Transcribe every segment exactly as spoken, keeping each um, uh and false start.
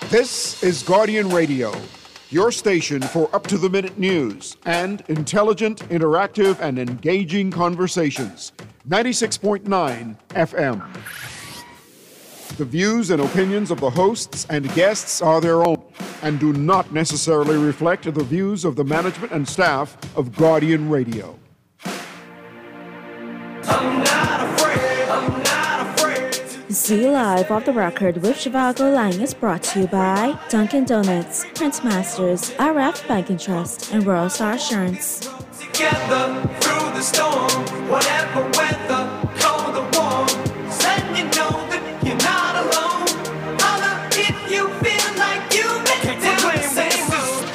This is Guardian Radio, your station for up-to-the-minute news and intelligent, interactive, and engaging conversations. ninety-six point nine F M. The views and opinions of the hosts and guests are their own and do not necessarily reflect the views of the management and staff of Guardian Radio. I'm not afraid, I'm not afraid. Z Live Off the Record with Shivago Lang is brought to you by Dunkin' Donuts, Prince Masters, R F Banking Trust, and Royal Star Assurance. Together through the storm, whatever weather, cold or warm, letting you know that you're not alone. Holla if you feel like you've been down the same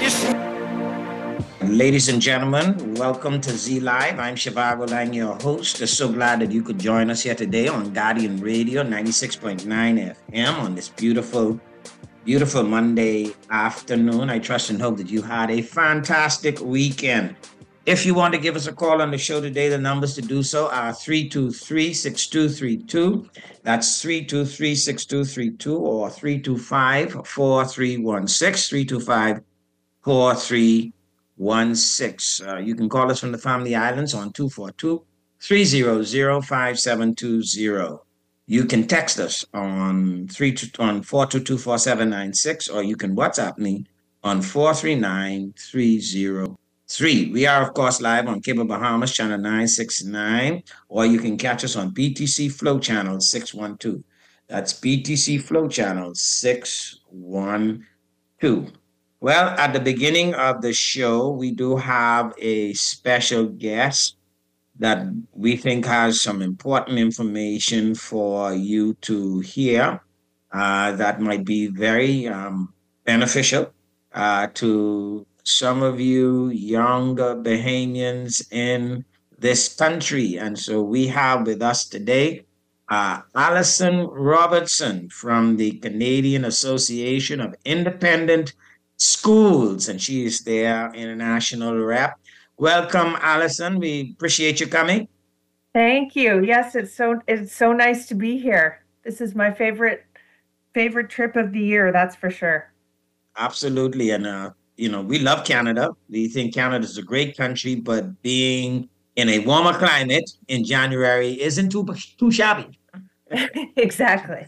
road. Ladies and gentlemen, welcome to Z Live. I'm Shivago Lang, your host. I'm so glad that you could join us here today on Guardian Radio ninety-six point nine F M on this beautiful, beautiful Monday afternoon. I trust and hope that you had a fantastic weekend. If you want to give us a call on the show today, the numbers to do so are three two three, six two three two. That's three two three, six two three two or three two five, four three one six, three two five, four three one six. Uh, you can call us from the Family Islands on two four two, three zero zero, five seven two zero. You can text us on three on four two two, four seven nine six, or you can WhatsApp me on four three nine, three zero three. We are, of course, live on Cable Bahamas, channel nine sixty-nine, or you can catch us on B T C Flow channel six one two. That's B T C Flow channel six one two. Well, at the beginning of the show, we do have a special guest that we think has some important information for you to hear uh, that might be very um, beneficial uh, to some of you younger Bahamians in this country. And so we have with us today uh, Alison Robertson from the Canadian Association of Independent Schools, and she is their international rep. Welcome, Alison. We appreciate you coming. Thank you. Yes, it's so it's so nice to be here. This is my favorite favorite trip of the year, that's for sure. Absolutely. And uh you know, we love Canada. We think Canada is a great country, but being in a warmer climate in January isn't too too shabby. Exactly.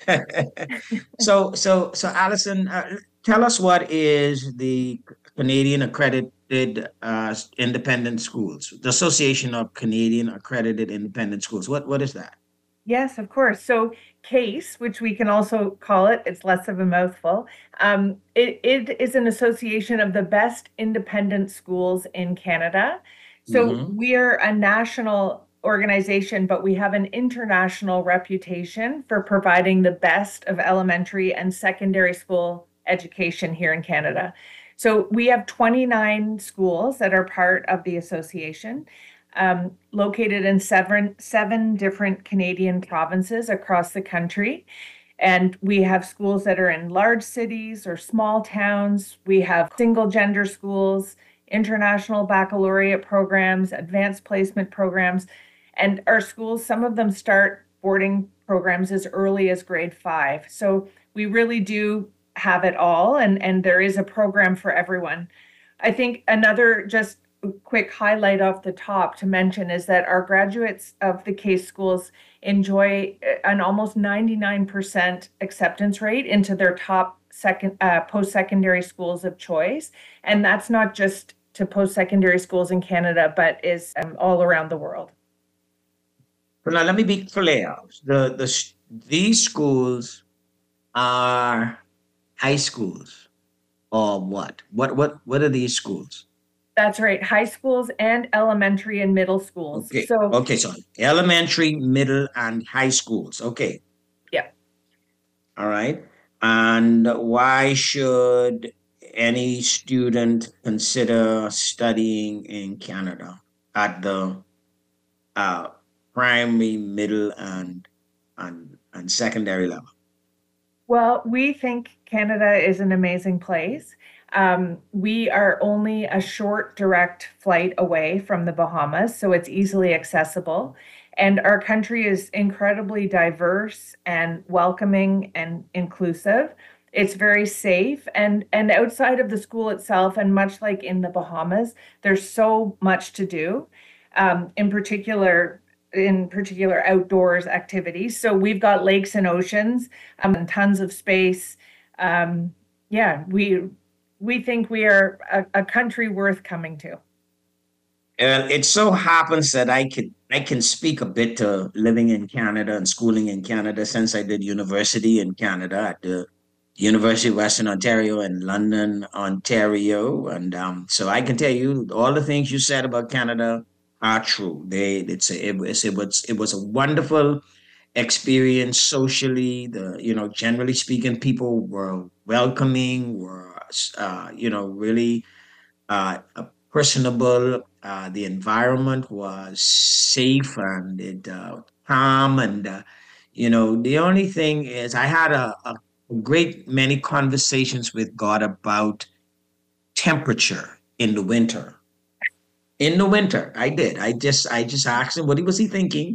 so, so, so, Alison, uh, tell us what is the Canadian Accredited uh, Independent Schools, the Association of Canadian Accredited Independent Schools. What, what is that? Yes, of course. So CASE, which we can also call it, it's less of a mouthful. Um, it, it is an association of the best independent schools in Canada. So mm-hmm. we are a national organization, but we have an international reputation for providing the best of elementary and secondary school education here in Canada. So we have twenty-nine schools that are part of the association. Um, located in seven, seven different Canadian provinces across the country. And we have schools that are in large cities or small towns. We have single gender schools, international baccalaureate programs, advanced placement programs. And our schools, some of them start boarding programs as early as grade five. So we really do have it all. And, and there is a program for everyone. I think another just quick highlight off the top to mention is that our graduates of the CASE schools enjoy an almost ninety-nine percent acceptance rate into their top second uh, post-secondary schools of choice. And that's not just to post-secondary schools in Canada, but is um, all around the world. Well, now let me be clear. The, the, these schools are high schools or what? What, what, what are these schools? That's right. High schools and elementary and middle schools. Okay. So, okay. So elementary, middle, and high schools. Okay. Yeah. All right. And why should any student consider studying in Canada at the uh, primary, middle, and and and secondary level? Well, we think Canada is an amazing place. Um, we are only a short direct flight away from the Bahamas, so it's easily accessible. And our country is incredibly diverse and welcoming and inclusive. It's very safe, and and outside of the school itself, and much like in the Bahamas, there's so much to do. Um, in particular, in particular outdoors activities. So we've got lakes and oceans, um, and tons of space. Um, yeah, we we think we are a, a country worth coming to. And it so happens that I could I can speak a bit to living in Canada and schooling in Canada since I did university in Canada at the University of Western Ontario in London, Ontario, and um, so I can tell you all the things you said about Canada are true. They it's a, it was it was it was a wonderful experience socially. The you know generally speaking, people were welcoming, were uh, you know really uh, personable. Uh, the environment was safe and it uh, calm, and uh, you know the only thing is I had a, a great many conversations with God about temperature in the winter. In the winter, I did. I just I just asked him what he was he thinking.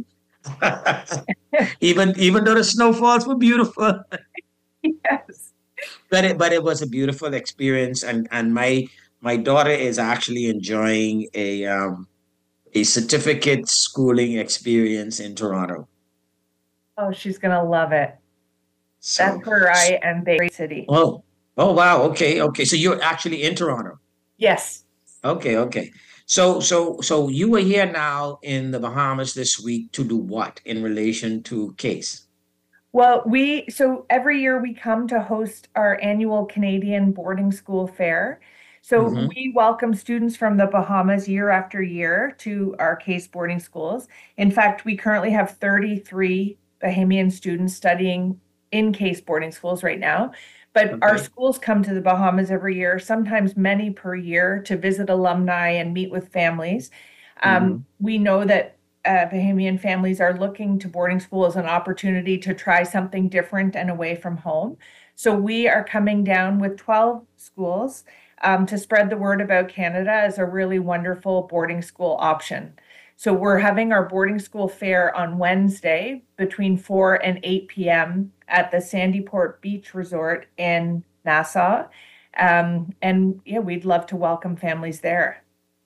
even even though the snowfalls were beautiful, Yes. but it but it was a beautiful experience, and and my my daughter is actually enjoying a um a certificate schooling experience in Toronto. Oh, she's gonna love it. So, That's where I am based, city. oh, oh wow, okay, okay. So you're actually in Toronto. Yes. Okay, okay. So so so you were here now in the Bahamas this week to do what in relation to case? Well, we so every year we come to host our annual Canadian boarding school fair. So Mm-hmm. we welcome students from the Bahamas year after year to our case boarding schools. In fact, we currently have thirty-three Bahamian students studying in case boarding schools right now. But our Okay. schools come to the Bahamas every year, sometimes many per year, to visit alumni and meet with families. Mm-hmm. Um, we know that uh, Bahamian families are looking to boarding school as an opportunity to try something different and away from home. So we are coming down with twelve schools um, to spread the word about Canada as a really wonderful boarding school option. So we're having our boarding school fair on Wednesday between four and eight p m at the Sandyport Beach Resort in Nassau. Um, and yeah, we'd love to welcome families there.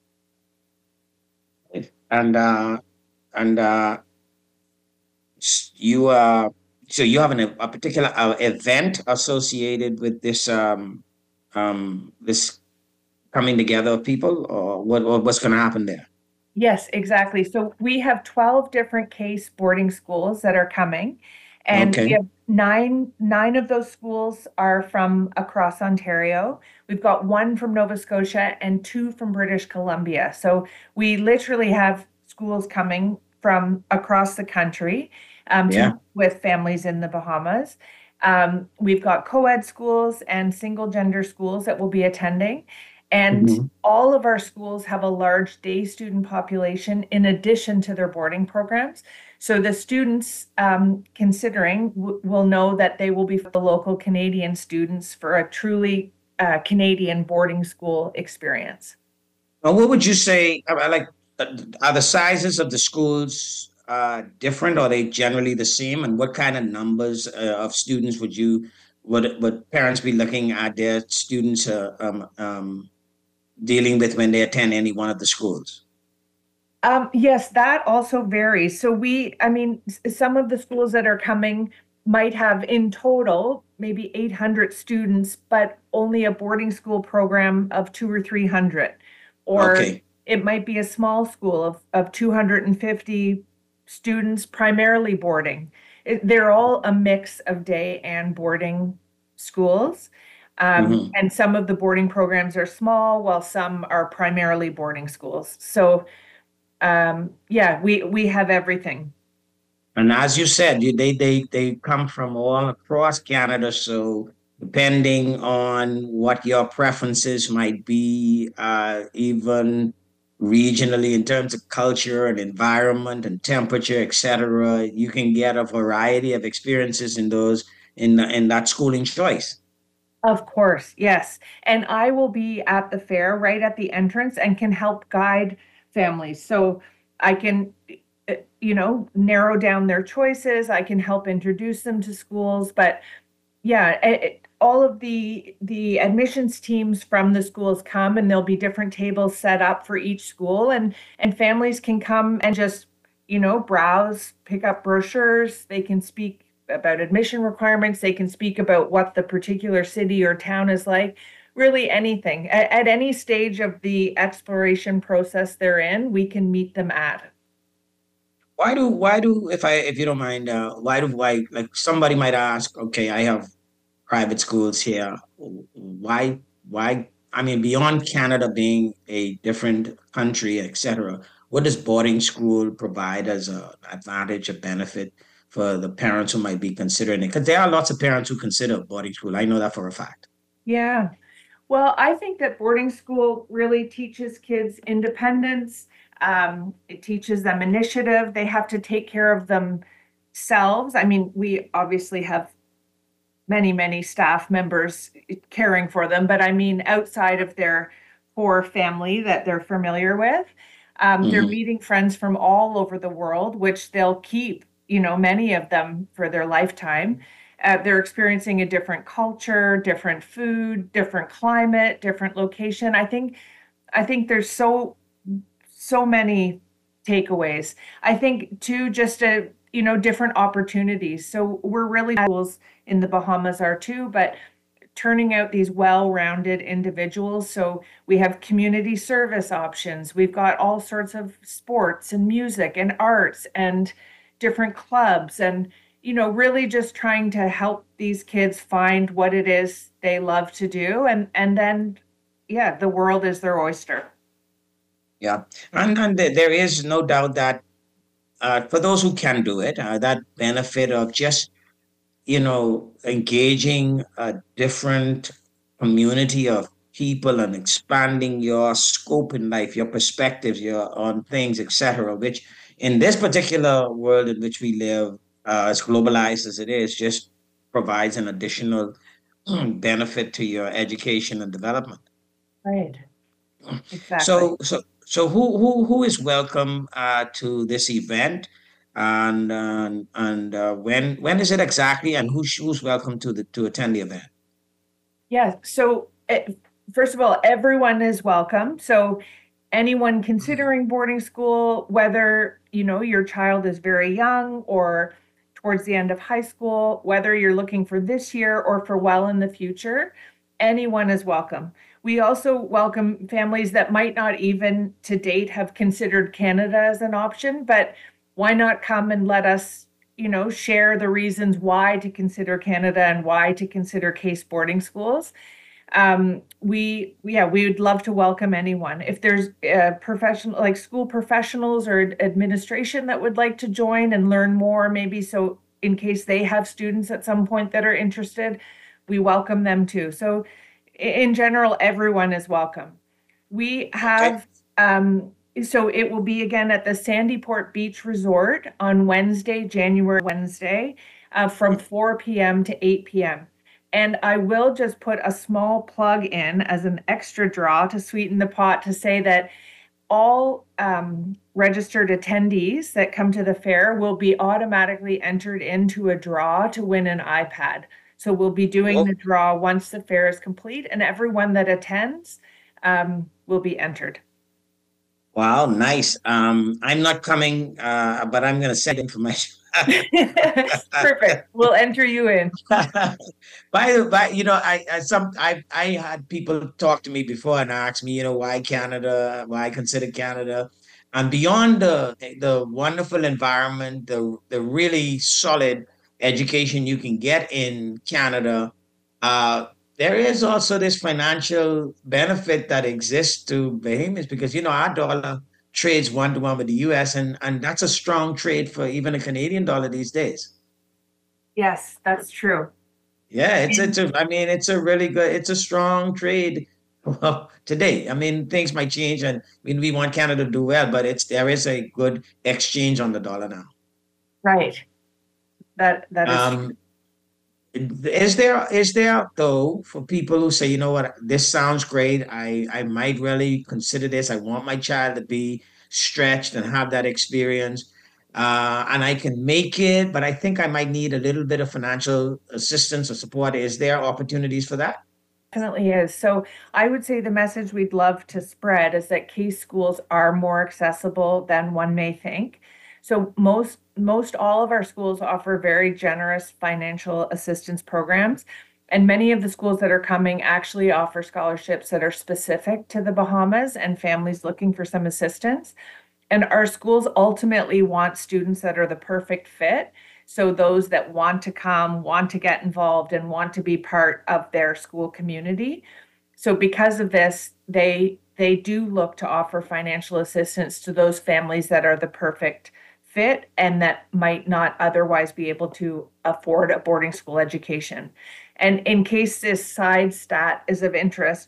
And uh and uh s- you uh so you have an, a particular uh, event associated with this um um this coming together of people, or what or what's going to happen there? Yes, exactly. So we have twelve different case boarding schools that are coming, and we Okay. have nine nine of those schools are from across Ontario. We've got one from Nova Scotia and two from British Columbia. So we literally have schools coming from across the country um, to Yeah. meet with families in the Bahamas. Um, we've got co-ed schools and single gender schools that will be attending. And Mhm. all of our schools have a large day student population in addition to their boarding programs. So the students um, considering w- will know that they will be for the local Canadian students for a truly uh, Canadian boarding school experience. Well, what would you say? uh, Like, uh, are the sizes of the schools uh, different? Or are they generally the same? And what kind of numbers uh, of students would you would would parents be looking at their students uh, um, um, dealing with when they attend any one of the schools? Um, yes, that also varies. So we, I mean, s- some of the schools that are coming might have in total maybe eight hundred students, but only a boarding school program of two or three hundred. Or Okay. it might be a small school of, of two hundred fifty students, primarily boarding. It, they're all a mix of day and boarding schools. Um, Mhm. and some of the boarding programs are small, while some are primarily boarding schools. So um, yeah, we we have everything. And as you said, you, they they they come from all across Canada. So depending on what your preferences might be, uh, even regionally in terms of culture and environment and temperature, et cetera, you can get a variety of experiences in those in in that schooling choice. Of course, yes. And I will be at the fair right at the entrance and can help guide families. So I can, uh, you know, narrow down their choices. I can help introduce them to schools. But yeah, it, all of the the admissions teams from the schools come, and there'll be different tables set up for each school, and and families can come and just, you know, browse, pick up brochures. They can speak about admission requirements. They can speak about what the particular city or town is like. Really anything. At, at any stage of the exploration process they're in, we can meet them at. Why do why do if I if you don't mind, uh, why do why like somebody might ask, okay, I have private schools here. Why why I mean beyond Canada being a different country, et cetera, what does boarding school provide as an advantage, a benefit for the parents who might be considering it? Because there are lots of parents who consider boarding school. I know that for a fact. Yeah. Well, I think that boarding school really teaches kids independence. Um, it teaches them initiative. They have to take care of themselves. I mean, we obviously have many, many staff members caring for them, but I mean, outside of their core family that they're familiar with, um, they're Mhm. meeting friends from all over the world, which they'll keep, you know, many of them for their lifetime. Uh, they're experiencing a different culture, different food, different climate, different location. I think, I think there's so, so many takeaways. I think too, just a, you know, different opportunities. So we're really schools in the Bahamas are too, but turning out these well-rounded individuals. So we have community service options. We've got all sorts of sports and music and arts and different clubs, and, you know, really just trying to help these kids find what it is they love to do. And, and then, yeah, the world is their oyster. Yeah, and, and there there is no doubt that uh, for those who can do it, uh, that benefit of just, you know, engaging a different community of people and expanding your scope in life, your perspectives, your on things, et cetera, which in this particular world in which we live, uh, as globalized as it is, just provides an additional benefit to your education and development. Right. Exactly. So, so, so who who who is welcome uh, to this event, and uh, and uh, when when is it exactly, and who's who's welcome to the to attend the event? Yeah. So, eh, first of all, everyone is welcome. So, anyone considering boarding school, whether, you know, your child is very young or towards the end of high school, whether you're looking for this year or for well in the future, anyone is welcome. We also welcome families that might not even to date have considered Canada as an option, but why not come and let us, you know, share the reasons why to consider Canada and why to consider Case boarding schools. Um, we, yeah, we would love to welcome anyone. If there's a professional, like school professionals or administration that would like to join and learn more, maybe so in case they have students at some point that are interested, we welcome them too. So in general, everyone is welcome. We have, um, so it will be again at the Sandyport Beach Resort on Wednesday, January Wednesday, uh, from four p.m. to eight p.m. And I will just put a small plug in as an extra draw to sweeten the pot to say that all um, registered attendees that come to the fair will be automatically entered into a draw to win an iPad. So we'll be doing Oh, the draw once the fair is complete, and everyone that attends um, will be entered. wow, nice. Um, I'm not coming, uh, but I'm going to send information. Perfect. We'll enter you in. By the by, you know, I, I some I I had people talk to me before and ask me, you know, why Canada, why consider Canada, and beyond the the wonderful environment, the the really solid education you can get in Canada, uh, there is also this financial benefit that exists to Bahamas because you know our dollar trades one to one with the U S, and and that's a strong trade for even a Canadian dollar these days. Yes, that's true. Yeah, it's And it's a I mean it's a really good it's a strong trade well today. I mean things might change and I mean we want Canada to do well, but it's there is a good exchange on the dollar now. right, that that is true. Um, is there is there though for people who say, you know what, this sounds great. I I might really consider this. I want my child to be stretched and have that experience. uh, and I can make it, but I think I might need a little bit of financial assistance or support. Is there opportunities for that? Definitely is. So I would say the message we'd love to spread is that Case schools are more accessible than one may think. So most most all of our schools offer very generous financial assistance programs. And many of the schools that are coming actually offer scholarships that are specific to the Bahamas and families looking for some assistance. And our schools ultimately want students that are the perfect fit. So those that want to come, want to get involved, and want to be part of their school community. So because of this, they they do look to offer financial assistance to those families that are the perfect fit and that might not otherwise be able to afford a boarding school education. And in case this side stat is of interest,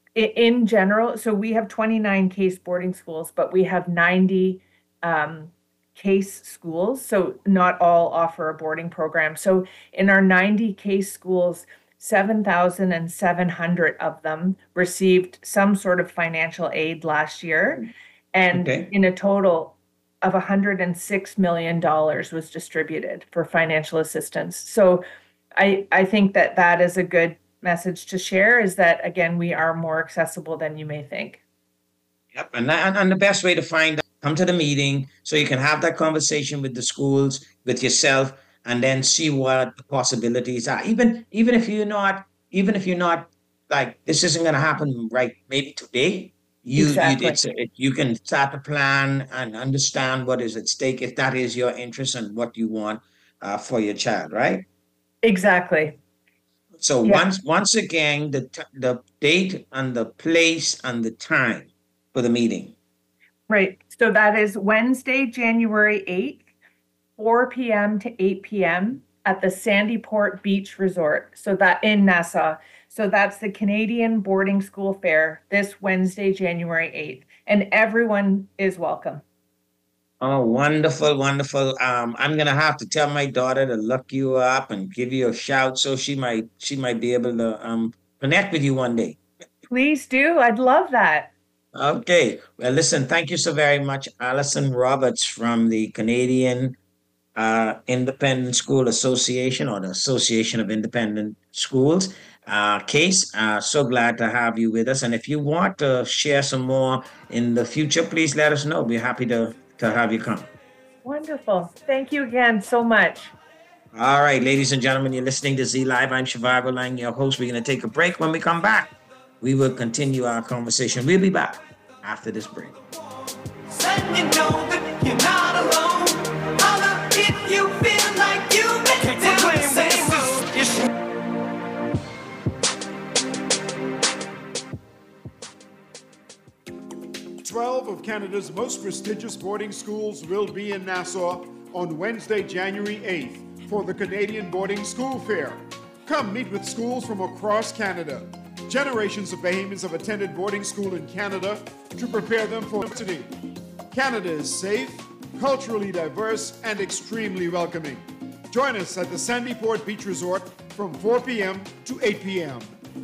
in general, so we have twenty-nine Case boarding schools, but we have ninety um, Case schools. So not all offer a boarding program. So in our ninety Case schools, seven thousand seven hundred of them received some sort of financial aid last year. And okay. in a total of one hundred six million dollars was distributed for financial assistance. So I, I think that that is a good message to share, is that, again, we are more accessible than you may think. Yep. And, and, and the best way to find out, come to the meeting so you can have that conversation with the schools, with yourself, and then see what the possibilities are. Even, even if you're not, even if you're not like, this isn't going to happen right maybe today, you, exactly. you, it's, it, you can start to plan and understand what is at stake if that is your interest and what you want uh, for your child, right? Exactly. So yeah. once once again, the the date and the place and the time for the meeting. Right. So that is Wednesday, January eighth, four p.m. to eight p.m. at the Sandy Port Beach Resort. So that in Nassau. So that's the Canadian Boarding School Fair this Wednesday, January eighth. And everyone is welcome. Oh, wonderful, wonderful. Um, I'm gonna have to tell my daughter to look you up and give you a shout so she might she might be able to um connect with you one day. Please do. I'd love that. Okay. Well, listen, thank you so very much, Alison Roberts from the Canadian uh, Independent School Association, or the Association of Independent Schools. Uh, Case, uh, so glad to have you with us. And if you want to share some more in the future, please let us know. We're happy to to have you come. Wonderful. Thank you again so much. All right, ladies and gentlemen, you're listening to Z Live. I'm Shivago Lang, your host. We're going to take a break. When we come back, we will continue our conversation. We'll be back after this break. You know that you're not alone. Holla if you feel like you make it down the same road. twelve of Canada's most prestigious boarding schools will be in Nassau on Wednesday, January eighth for the Canadian Boarding School Fair. Come meet with schools from across Canada. Generations of Bahamians have attended boarding school in Canada to prepare them for university. Canada is safe, culturally diverse, and extremely welcoming. Join us at the Sandy Port Beach Resort from four p.m. to eight p.m.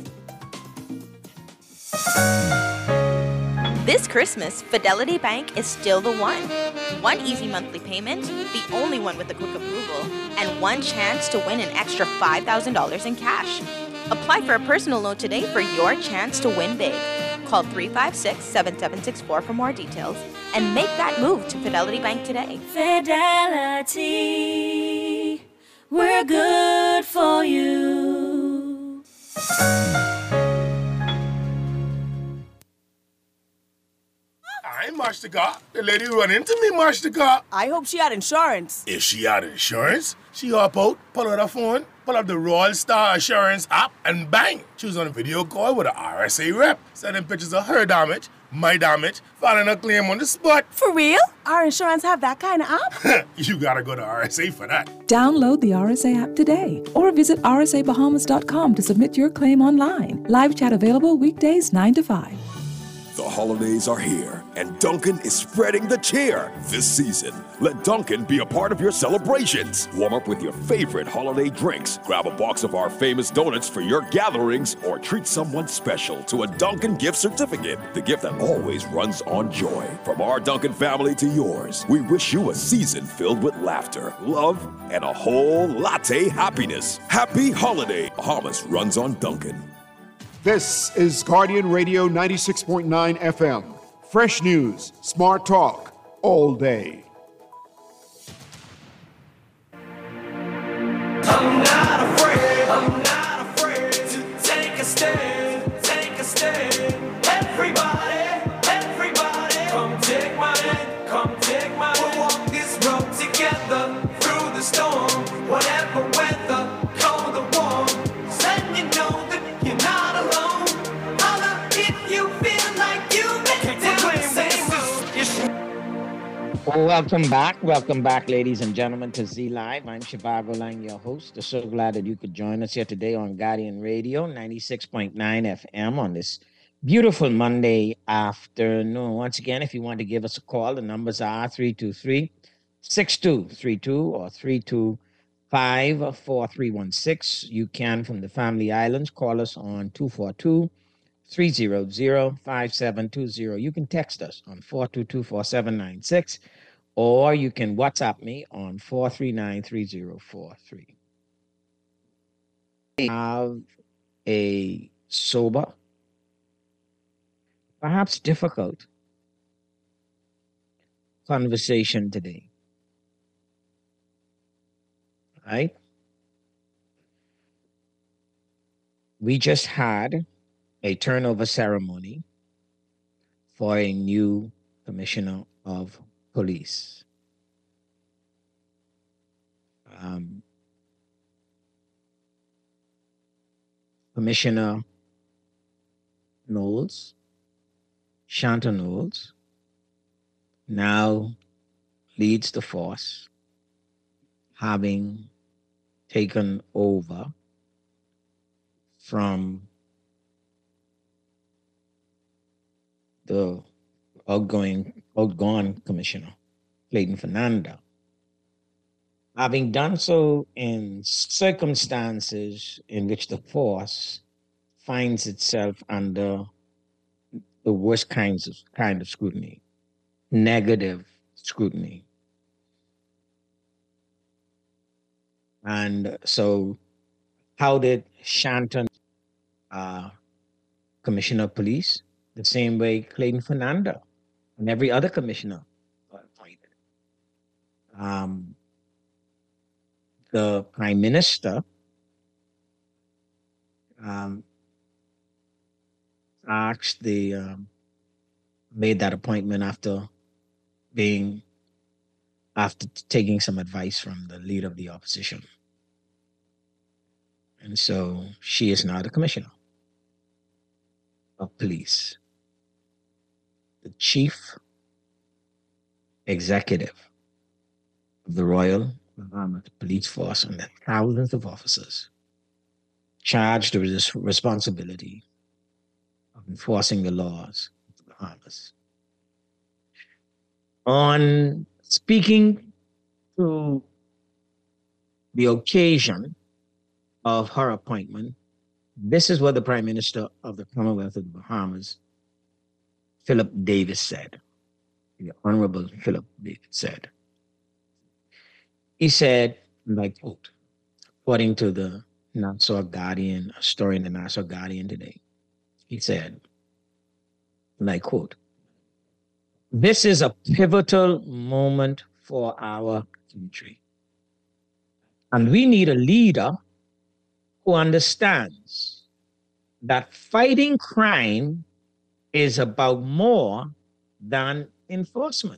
This Christmas, Fidelity Bank is still the one. One easy monthly payment, the only one with a quick approval, and one chance to win an extra five thousand dollars in cash. Apply for a personal loan today for your chance to win big. Call three five six, seven seven six four for more details and make that move to Fidelity Bank today. Fidelity, we're good for you. I marched the car. The lady run into me, marched the car. I hope she had insurance. If she had insurance, she hop out, pull out her phone, pull up the Royal Star Assurance app, and bang! She was on a video call with an R S A rep, sending pictures of her damage, my damage, filing a claim on the spot. For real? Our insurance have that kind of app? You gotta go to R S A for that. Download the R S A app today or visit r s a bahamas dot com to submit your claim online. Live chat available weekdays nine to five. The holidays are here, and Dunkin' is spreading the cheer this season. Let Dunkin' be a part of your celebrations. Warm up with your favorite holiday drinks, grab a box of our famous donuts for your gatherings, or treat someone special to a Dunkin' gift certificate, the gift that always runs on joy. From our Dunkin' family to yours, we wish you a season filled with laughter, love, and a whole latte happiness. Happy holiday. Bahamas runs on Dunkin'. This is Guardian Radio ninety-six point nine F M. Fresh news, smart talk, all day. I'm not afraid, I'm not afraid to take a stand, take a stand. Everybody, everybody, come take my hand, come take my hand. We'll walk this road together through the storm, whatever weather, cold or warm. Letting you know that you're not alone. Holla if you feel like you've been down the same road. Welcome back. Welcome back, ladies and gentlemen, to Z Live. I'm Shivago Lang, your host. I'm so glad that you could join us here today on Guardian Radio, ninety-six point nine F M on this beautiful Monday afternoon. Once again, if you want to give us a call, the numbers are three two three, six two three two or three two five, four three one six. You can, from the Family Islands, call us on two four two, three zero zero, five seven two zero. You can text us on four two two, four seven nine six, or you can WhatsApp me on four three nine, three zero four three. We have a sober, perhaps difficult conversation today. Right? We just had a turnover ceremony for a new commissioner of police. Um, Commissioner Knowles, Shanta Knowles, now leads the force, having taken over from the outgoing, outgone commissioner, Clayton Fernanda. Having done so in circumstances in which the force finds itself under the worst kinds of kind of scrutiny, negative scrutiny. And so how did Shanton, uh, Commissioner of Police, the same way Clayton Fernanda and every other commissioner got appointed? Um, the Prime Minister um, asked the, um, made that appointment after being, after taking some advice from the leader of the opposition. And so she is now the commissioner of police, the chief executive of the Royal Bahamas Police Force, and the thousands of officers charged with this responsibility of enforcing the laws of the Bahamas. On speaking to the occasion of her appointment, this is what the Prime Minister of the Commonwealth of the Bahamas, Philip Davis, said. The Honorable Philip Davis said. He said, and I quote, according to the Nassau Guardian, a story in the Nassau Guardian today, he said, and I quote, "This is a pivotal moment for our country. And we need a leader who understands that fighting crime is about more than enforcement.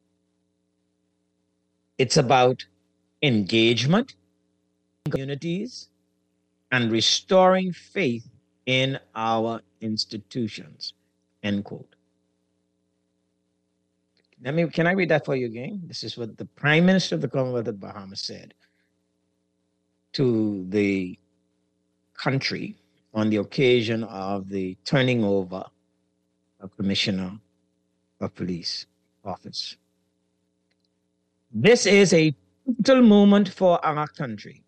It's about engagement in communities and restoring faith in our institutions," end quote. Let me, can I read that for you again? This is what the Prime Minister of the Commonwealth of Bahamas said to the country on the occasion of the turning over of Commissioner of Police office. This is a pivotal moment for our country.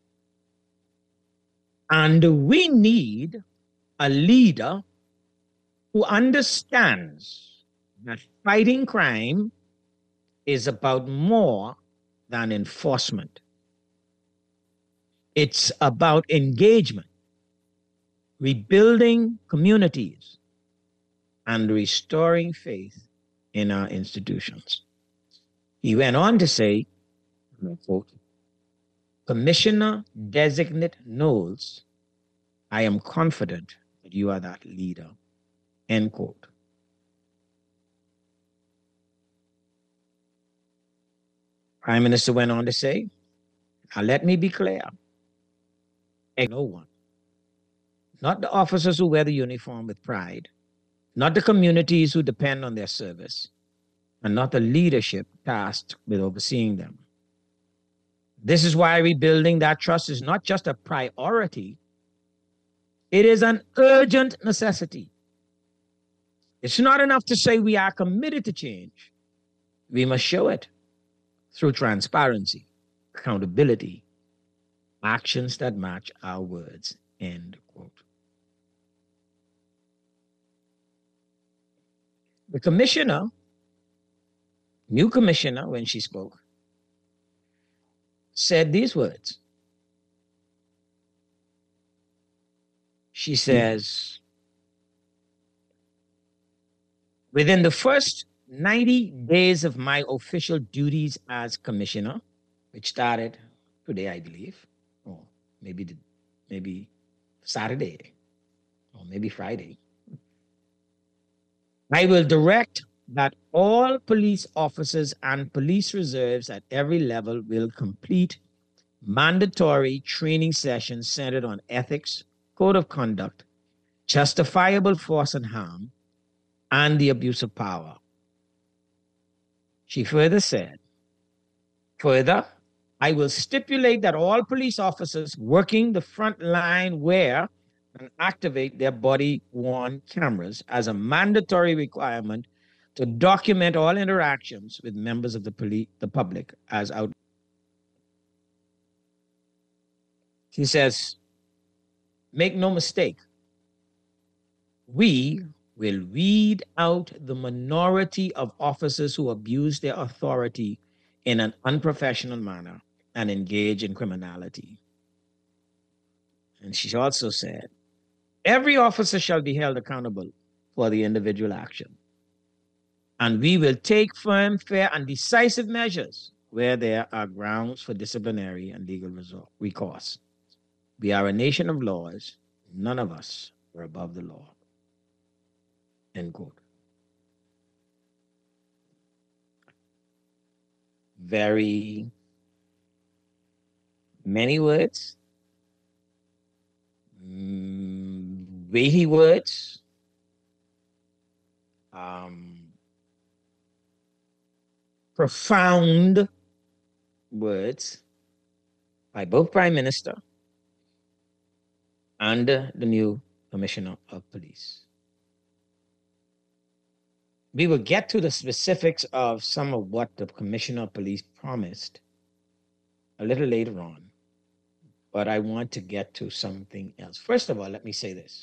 And we need a leader who understands that fighting crime is about more than enforcement. It's about engagement, rebuilding communities, and restoring faith in our institutions. He went on to say, quote, Commissioner Designate Knowles, I am confident that you are that leader, end quote. Prime Minister went on to say, now let me be clear, no one, not the officers who wear the uniform with pride, not the communities who depend on their service, and not the leadership tasked with overseeing them. This is why rebuilding that trust is not just a priority, it is an urgent necessity. It's not enough to say we are committed to change. We must show it through transparency, accountability, actions that match our words, end quote. The commissioner, new commissioner, when she spoke, said these words. She says, within the first ninety days of my official duties as commissioner, which started today, I believe, or maybe, the, maybe Saturday, or maybe Friday, I will direct that all police officers and police reserves at every level will complete mandatory training sessions centered on ethics, code of conduct, justifiable force and harm, and the abuse of power. She further said, further, I will stipulate that all police officers working the front line wear and activate their body-worn cameras as a mandatory requirement to document all interactions with members of the, poli- the public as out. She says, make no mistake, we will weed out the minority of officers who abuse their authority in an unprofessional manner and engage in criminality. And she also said, every officer shall be held accountable for the individual action. And we will take firm, fair, and decisive measures where there are grounds for disciplinary and legal recourse. We are a nation of laws. None of us are above the law. End quote. Very many words, mm, weighty words, um, profound words by both Prime Minister and the new Commissioner of Police. We will get to the specifics of some of what the Commissioner of Police promised a little later on, but I want to get to something else. First of all, let me say this.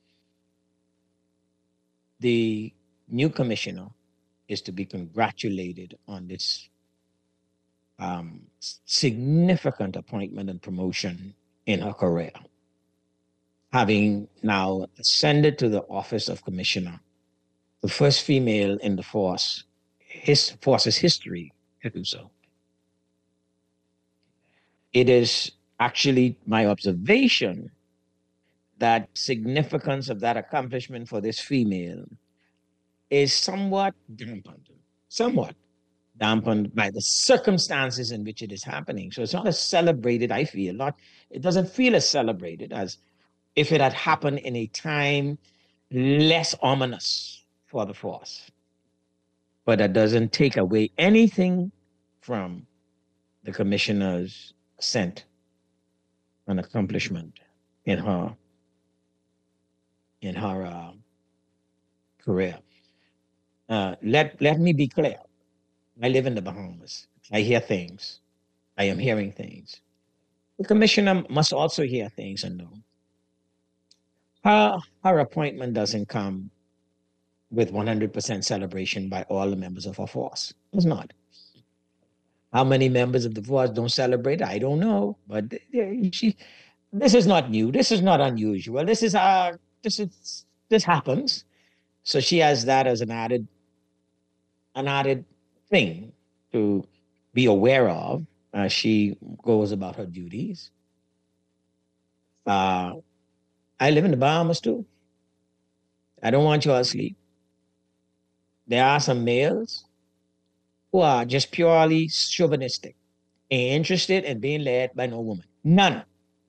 The new commissioner is to be congratulated on this um, significant appointment and promotion in her career, having now ascended to the office of commissioner, the first female in the force, his force's history to do so. It is actually my observation that significance of that accomplishment for this female is somewhat dampened, somewhat dampened by the circumstances in which it is happening. So it's not as celebrated, I feel, not, it doesn't feel as celebrated as if it had happened in a time less ominous for the force. But that doesn't take away anything from the commissioner's ascent and accomplishment in her in her uh, career. uh, let, let me be clear. I live in the Bahamas. I hear things. I am hearing things. The commissioner must also hear things and know. Her, her appointment doesn't come with one hundred percent celebration by all the members of her force. It's not. How many members of the force don't celebrate? I don't know. But she, this is not new. This is not unusual. This is uh, this is this happens. So she has that as an added, an added thing to be aware of as she goes about her duties. Uh, I live in the Bahamas too. I don't want you asleep. There are some males who are just purely chauvinistic, ain't interested in being led by no woman. None.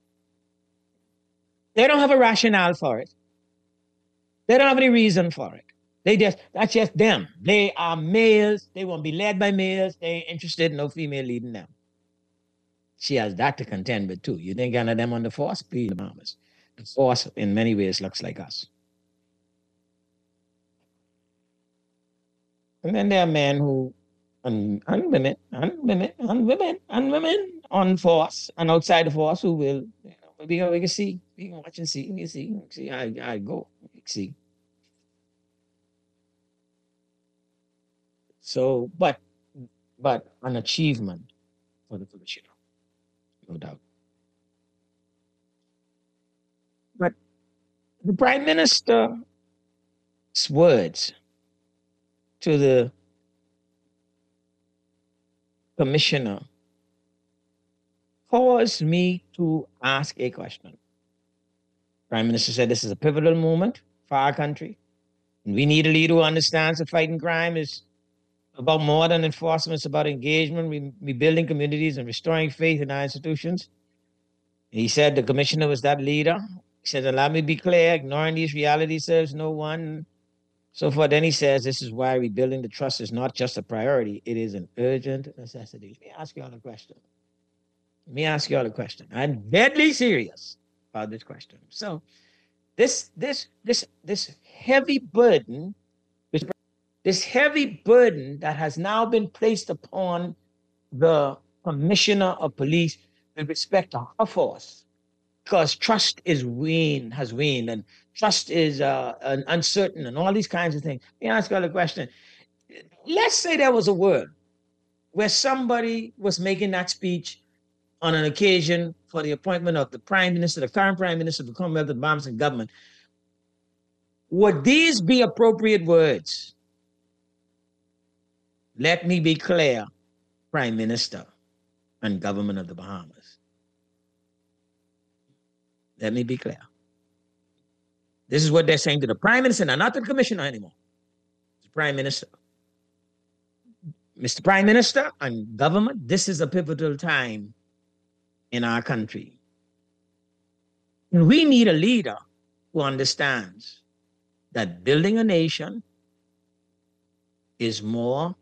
They don't have a rationale for it. They don't have any reason for it. They just, that's just them. They are males. They won't be led by males. They ain't interested in no female leading them. She has that to contend with too. You think any of them on the force? Please, the mamas. The force in many ways looks like us. And then there are men who, and, and women, and women, and women, and women on force and outside the force who will, you know, we, we can see, we can watch and see, we can see, we can see, I, I go, we can see. So, but, but an achievement for the commissioner, no doubt. But the Prime Minister's words to the commissioner caused me to ask a question. Prime Minister said this is a pivotal moment for our country. And we need a leader who understands that fighting crime is about more than enforcement. It's about engagement, re- rebuilding communities, and restoring faith in our institutions. He said the commissioner was that leader. He said, allow me to be clear, ignoring these realities serves no one. So forth. Then he says, this is why rebuilding the trust is not just a priority, it is an urgent necessity. Let me ask you all a question. Let me ask you all a question. I'm deadly serious about this question. So this, this, this, this heavy burden, this, this heavy burden that has now been placed upon the commissioner of police with respect to her force, because trust is waned, has waned, and trust is uh, uncertain, and all these kinds of things. Let me ask you all a question. Let's say there was a world where somebody was making that speech on an occasion for the appointment of the Prime Minister, the current Prime Minister of the Commonwealth of the Bahamas and government. Would these be appropriate words? Let me be clear, Prime Minister and government of the Bahamas. Let me be clear. This is what they're saying to the Prime Minister, now not the Commissioner anymore. It's the Prime Minister. Mister Prime Minister and government, this is a pivotal time in our country. And we need a leader who understands that building a nation is more.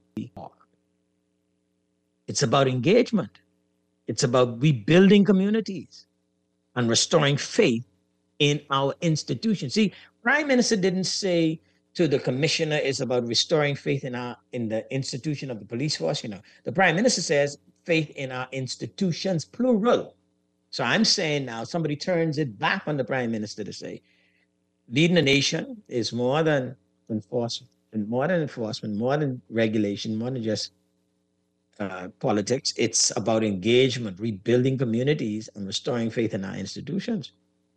It's about engagement. It's about rebuilding communities and restoring faith in our institutions. See, Prime Minister didn't say to the commissioner it's about restoring faith in our in the institution of the police force. You know, the Prime Minister says faith in our institutions, plural. So I'm saying now somebody turns it back on the Prime Minister to say leading a nation is more than enforcement, more than enforcement, more than regulation, more than just Uh, politics. It's about engagement, rebuilding communities, and restoring faith in our institutions.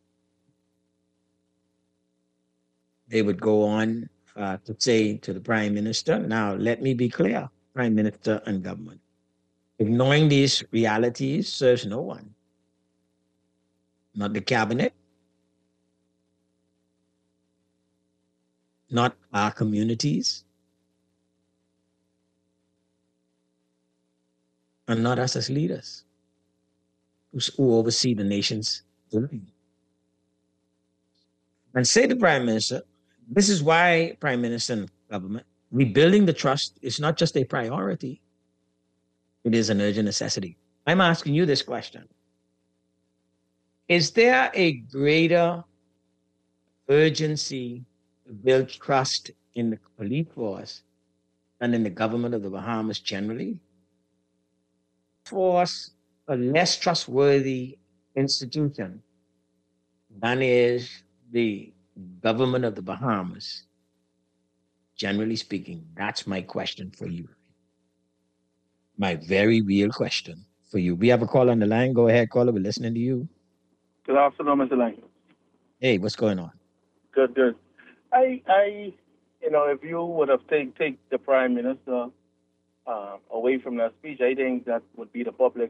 They would go on uh, to say to the Prime Minister, now let me be clear, Prime Minister and government, ignoring these realities serves no one. Not the cabinet, not our communities, and not us as leaders who, who oversee the nation's living. And say to Prime Minister, this is why Prime Minister and government, rebuilding the trust is not just a priority, it is an urgent necessity. I'm asking you this question. Is there a greater urgency to build trust in the police force and in the government of the Bahamas generally, force a less trustworthy institution than is the government of the Bahamas, generally speaking? That's my question for you. My very real question for you. We have a call on the line. Go ahead, caller. We're listening to you. Good afternoon, Mister Lang. Hey, what's going on? Good, good. I, I, you know, if you would have take take the Prime Minister uh, away from that speech, I think that would be the public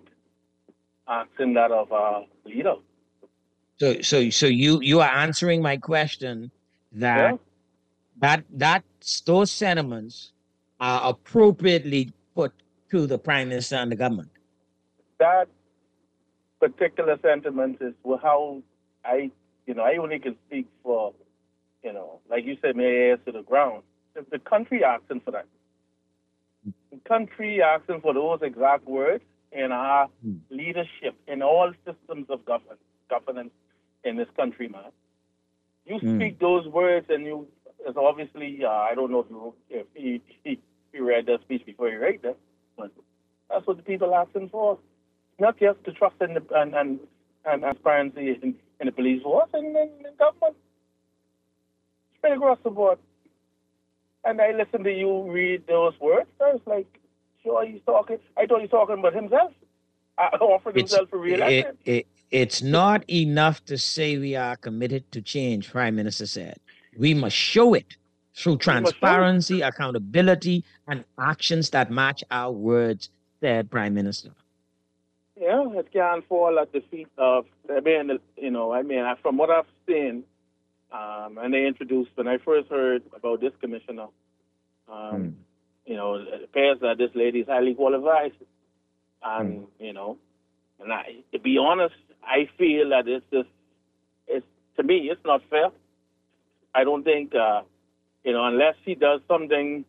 asking that of our leader. So, so, so you you are answering my question that Yeah. that that those sentiments are appropriately put to the Prime Minister and the government. That particular sentiment is how I, you know, I only can speak for, you know, like you said, may I ask to the ground. If the country asking for that, the country asking for those exact words in our Hmm. leadership in all systems of government, governance in this country, man. You Hmm. speak those words, and you, it's obviously, uh, I don't know if you if he, he he read that speech before he read that, but that's what the people asking for. Not just to trust in the and and, and transparency in, in the police force and in the government. Straight across the board. And I listened to you read those words. I was like, sure, he's talking. I thought he's talking about himself. I offered It's himself for re-election. it, it, it's not enough to say we are committed to change. Prime Minister said we must show it through must show it. transparency, accountability, and actions that match our words. Said Prime Minister. Yeah, it can't fall at the feet of, I mean, you know, I mean, from what I've seen, um, and they introduced, when I first heard about this commissioner, um, you know, it appears that this lady is highly qualified. And, you know, and I, to be honest, I feel that it's just, it's, to me, it's not fair. I don't think, uh, you know, unless she does something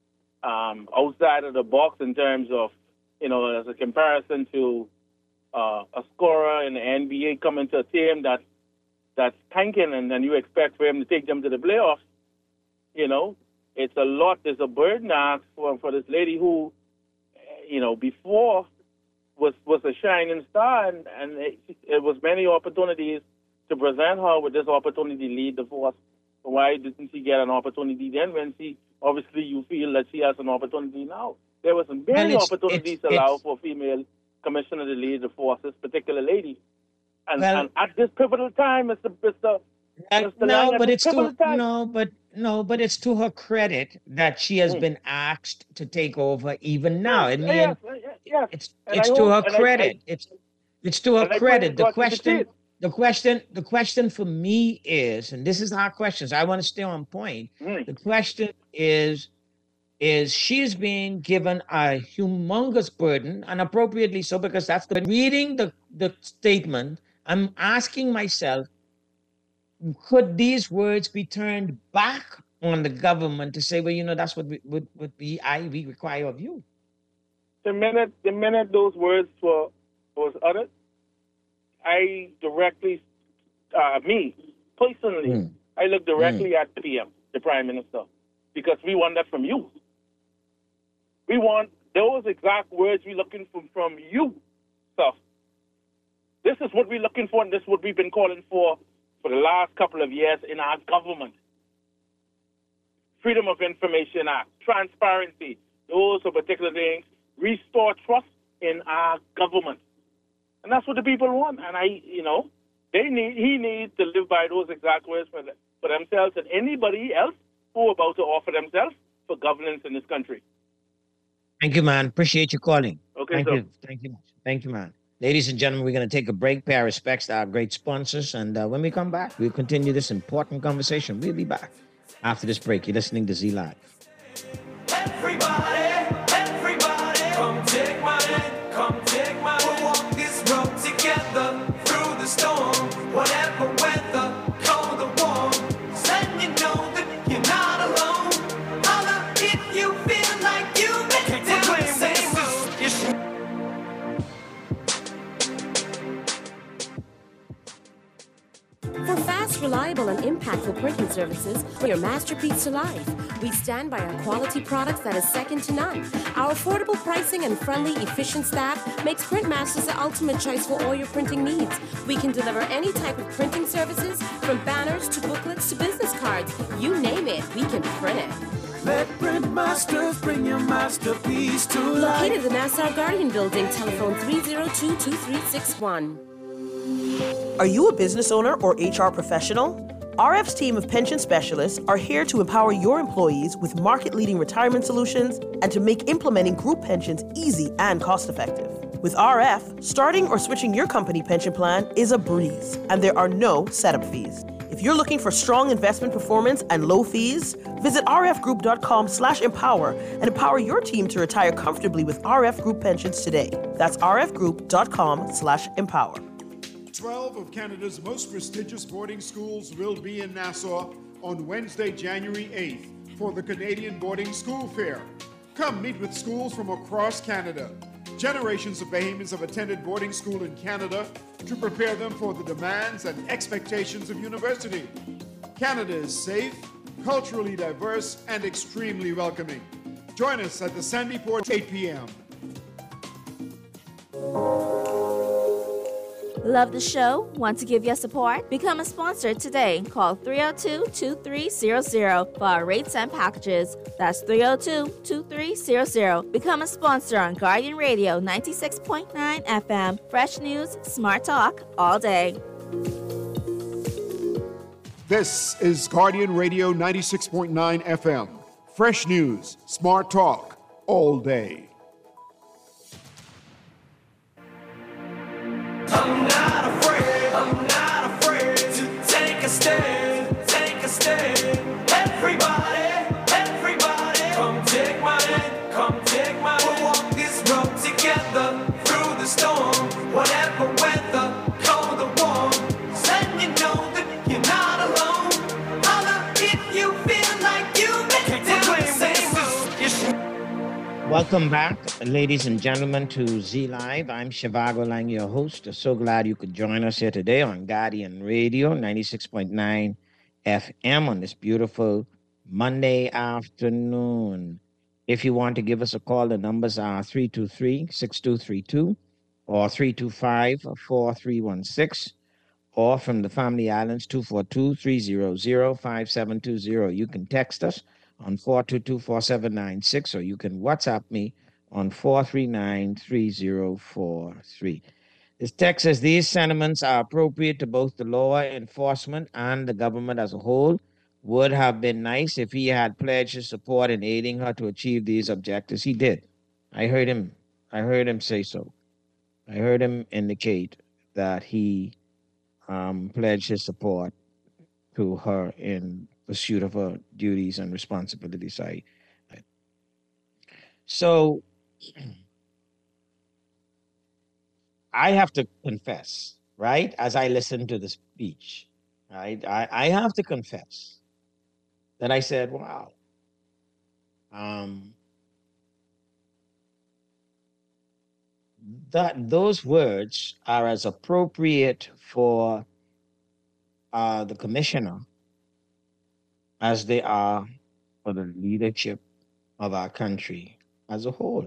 um, outside of the box in terms of, you know, as a comparison to uh, a scorer in the N B A coming to a team that that's tanking, and then you expect for him to take them to the playoffs. You know, it's a lot. There's a burden asked for for this lady who, you know, before was was a shining star, and and it, it was many opportunities to present her with this opportunity to lead the force. Why didn't she get an opportunity then when she, obviously you feel that she has an opportunity now? There was many Well, it's- opportunities it's- allowed it's- for female commissioner to lead the force, this particular lady. And, Well- and at this pivotal time, Mister Mister Uh, Mister no, Lang, at but this it's to pivotal time, no, but no, but it's to her credit that she has Mm. been asked to take over even now. I Yes, mean, yes, yes, yes. it's And it's I to hope- her and I- credit. I- it's it's to her and I pray to credit. The God she question, succeed. the question, the question for me is, and this is our questions. I want to stay on point. Mm. The question is, is she's being given a humongous burden, and appropriately so, because that's the reading the the statement. I'm asking myself, could these words be turned back on the government to say, well, you know, that's what we what, what we I we require of you? The minute the minute those words were was uttered, I directly, uh, me personally, Mm. I look directly at the P M, the Prime Minister, because we want that from you. We want those exact words we're looking for from you, sir. This is what we're looking for, and this is what we've been calling for for the last couple of years in our government. Freedom of Information Act, transparency, those are particular things. Restore trust in our government. And that's what the people want. And I, you know, they need, he needs to live by those exact words for, the, for themselves and anybody else who are about to offer themselves for governance in this country. Thank you, man. Appreciate you calling. Okay, Thank sir. you. Thank you much. Thank you, man. Ladies and gentlemen, we're going to take a break, pay our respects to our great sponsors. And uh, when we come back, we'll continue this important conversation. We'll be back after this break. You're listening to Z Live. Everybody, everybody, come take my hand, come take my hand. We'll walk this road together through the storm, whatever weather, cold or warm. Then you know that you're not alone. Holla if you feel like you make it down the same road. For fast, reliable, and impactful printing services for your masterpiece to life. We stand by our quality products that is second to none. Our affordable pricing and friendly, efficient staff makes Printmasters the ultimate choice for all your printing needs. We can deliver any type of printing services, from banners to booklets to business cards. You name it, we can print it. Let Printmasters bring your masterpiece to life. Located in the Nassau Guardian Building, telephone three oh two, two three six one. Are you a business owner or H R professional? R F's team of pension specialists are here to empower your employees with market-leading retirement solutions and to make implementing group pensions easy and cost-effective. With R F, starting or switching your company pension plan is a breeze, and there are no setup fees. If you're looking for strong investment performance and low fees, visit rfgroup.com slash empower and empower your team to retire comfortably with R F Group Pensions today. That's rfgroup.com slash empower. twelve of Canada's most prestigious boarding schools will be in Nassau on Wednesday, January eighth for the Canadian Boarding School Fair. Come meet with schools from across Canada. Generations of Bahamians have attended boarding school in Canada to prepare them for the demands and expectations of university. Canada is safe, culturally diverse, and extremely welcoming. Join us at the Sandyport, eight p.m. Love the show? Want to give your support? Become a sponsor today. Call three oh two, two three zero zero for our rates and packages. That's three oh two, two three zero zero. Become a sponsor on Guardian Radio ninety-six point nine F M. Fresh news, smart talk, all day. This is Guardian Radio ninety-six point nine F M. Fresh news, smart talk, all day. I'm not afraid, I'm not afraid to take a stand, take a stand. Everybody, everybody, come take my hand, come take my hand. We'll walk this road together through the storm, whatever weather, cold or warm. Let you know that you're not alone. Holla if you feel like you make it the same. Welcome back, ladies and gentlemen, to Z Live. I'm Shivago Lang, your host. So glad you could join us here today on Guardian Radio ninety-six point nine F M on this beautiful Monday afternoon. If you want to give us a call, the numbers are three two three, six two three two or three two five, four three one six, or from the Family Islands, two four two, three zero zero, five seven two zero. You can text us on four two two, four seven nine six, or you can WhatsApp me on four three nine, three zero four three. This text says, these sentiments are appropriate to both the law enforcement and the government as a whole. Would have been nice if he had pledged his support in aiding her to achieve these objectives. He did. I heard him. I heard him say so. I heard him indicate that he um, pledged his support to her in pursuit of her duties and responsibilities. I, I, so I have to confess, right, as I listen to the speech, right, I, I have to confess that I said, wow, um, that those words are as appropriate for uh, the commissioner as they are for the leadership of our country as a whole.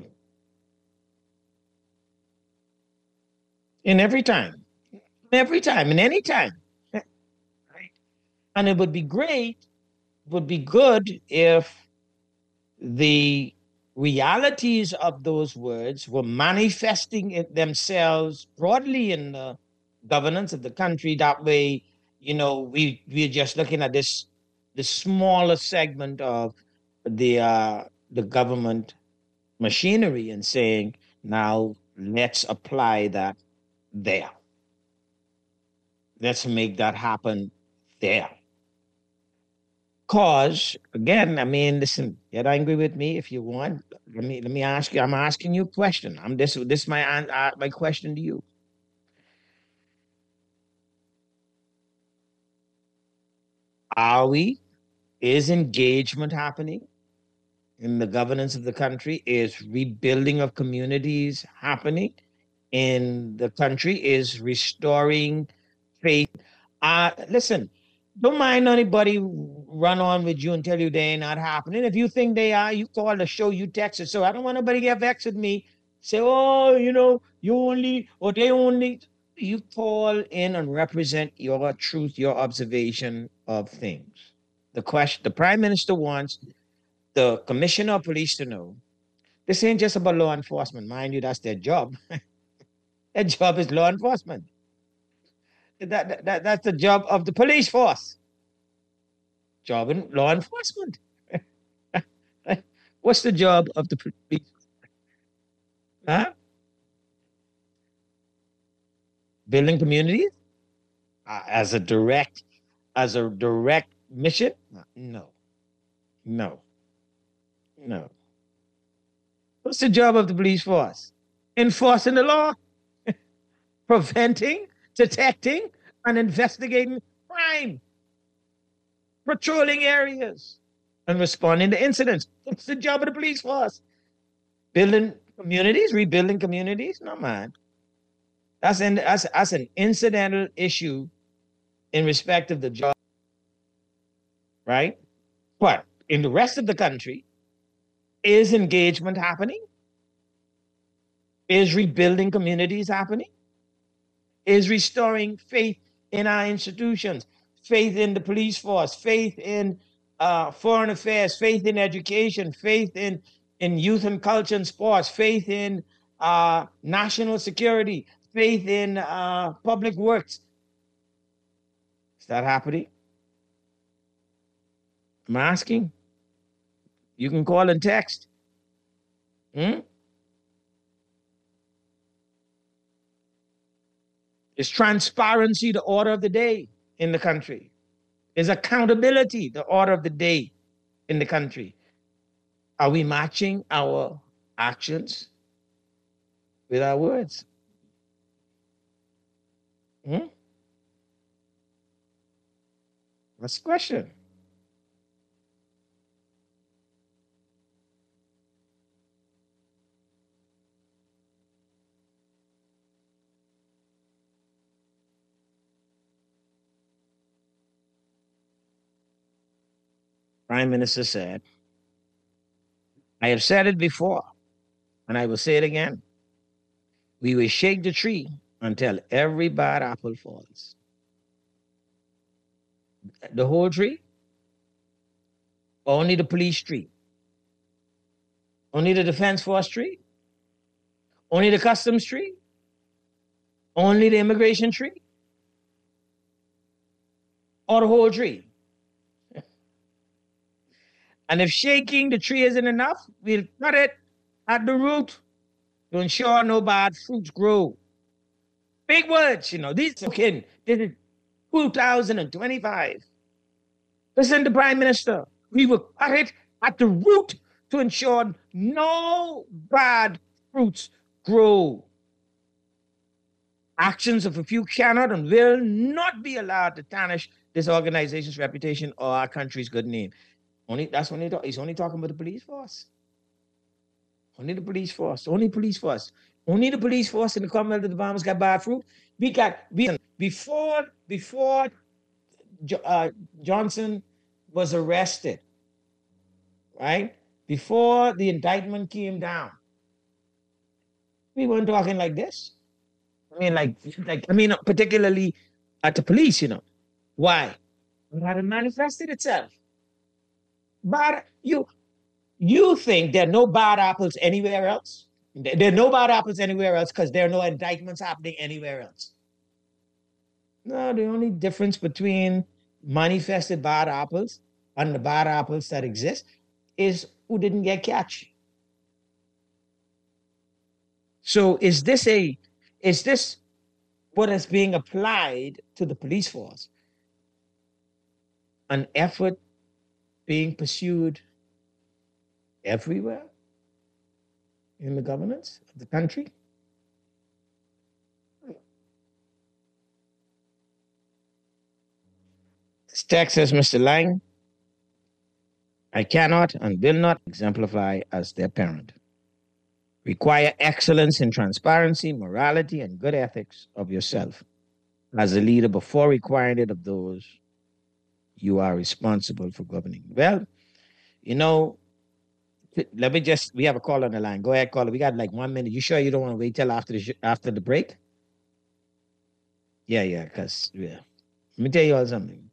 In every time, every time, in any time. Right? And it would be great, it would be good if the realities of those words were manifesting it themselves broadly in the governance of the country. That way, you know, we, we're just looking at this the smaller segment of the uh, the government machinery and saying, now let's apply that there. Let's make that happen there. Cause again, I mean, listen, get angry with me if you want. Let me let me ask you. I'm asking you a question. I'm this this is my uh, my question to you. Are we? Is engagement happening in the governance of the country? Is rebuilding of communities happening in the country? Is restoring faith? Uh, listen, don't mind anybody run on with you and tell you they ain't not happening. If you think they are, you call the show, you text it. So I don't want nobody to get vexed with me. Say, oh, you know, you only, or they only. You call in and represent your truth, your observation of things. The question, the Prime Minister wants the Commissioner of Police to know, this ain't just about law enforcement. Mind you, that's their job. Their job is law enforcement. That, that, that, that's the job of the police force. Job in law enforcement. What's the job of the police? Huh? Building communities uh, as a direct, as a direct mission? No, no, no. What's the job of the police force? Enforcing the law, preventing, detecting, and investigating crime, patrolling areas, and responding to incidents. What's the job of the police force? Building communities, rebuilding communities? No, man. That's, in, that's, that's an incidental issue in respect of the job, right? But in the rest of the country, is engagement happening? Is rebuilding communities happening? Is restoring faith in our institutions, faith in the police force, faith in uh, foreign affairs, faith in education, faith in, in youth and culture and sports, faith in uh, national security, faith in uh, public works. Is that happening? I'm asking. You can call and text. Hmm? Is transparency the order of the day in the country? Is accountability the order of the day in the country? Are we matching our actions with our words? Hmm? That's the question. Prime Minister said, I have said it before, and I will say it again. We will shake the tree until every bad apple falls. The whole tree? Only the police tree? Only the defense force tree? Only the customs tree? Only the immigration tree? Or the whole tree? And if shaking the tree isn't enough, we'll cut it at the root to ensure no bad fruits grow. Big words, you know. These okay, this is two thousand twenty-five. Listen to Prime Minister. We will cut it at the root to ensure no bad fruits grow. Actions of a few cannot and will not be allowed to tarnish this organization's reputation or our country's good name. Only that's when he talk, he's only talking about the police force. Only the police force. Only police force. Only the police force in the Commonwealth of the Bahamas got bad fruit. We got we, before before uh, Johnson was arrested, right? Before the indictment came down, we weren't talking like this. I mean, like, like I mean, particularly at the police, you know. Why? It had manifested itself. Bad, you, you think there are no bad apples anywhere else? There are no bad apples anywhere else because there are no indictments happening anywhere else. No, the only difference between manifested bad apples and the bad apples that exist is who didn't get catch. So is this a, is this what is being applied to the police force? An effort being pursued everywhere in the governance of the country? This text says, Mister Lang, I cannot and will not exemplify as their parent. Require excellence in transparency, morality, and good ethics of yourself as a leader before requiring it of those you are responsible for governing. Well, you know, let me just, we have a call on the line. Go ahead, caller. We got like one minute. You sure you don't want to wait till after the, sh- after the break? Yeah, yeah, because, yeah. Let me tell you all something.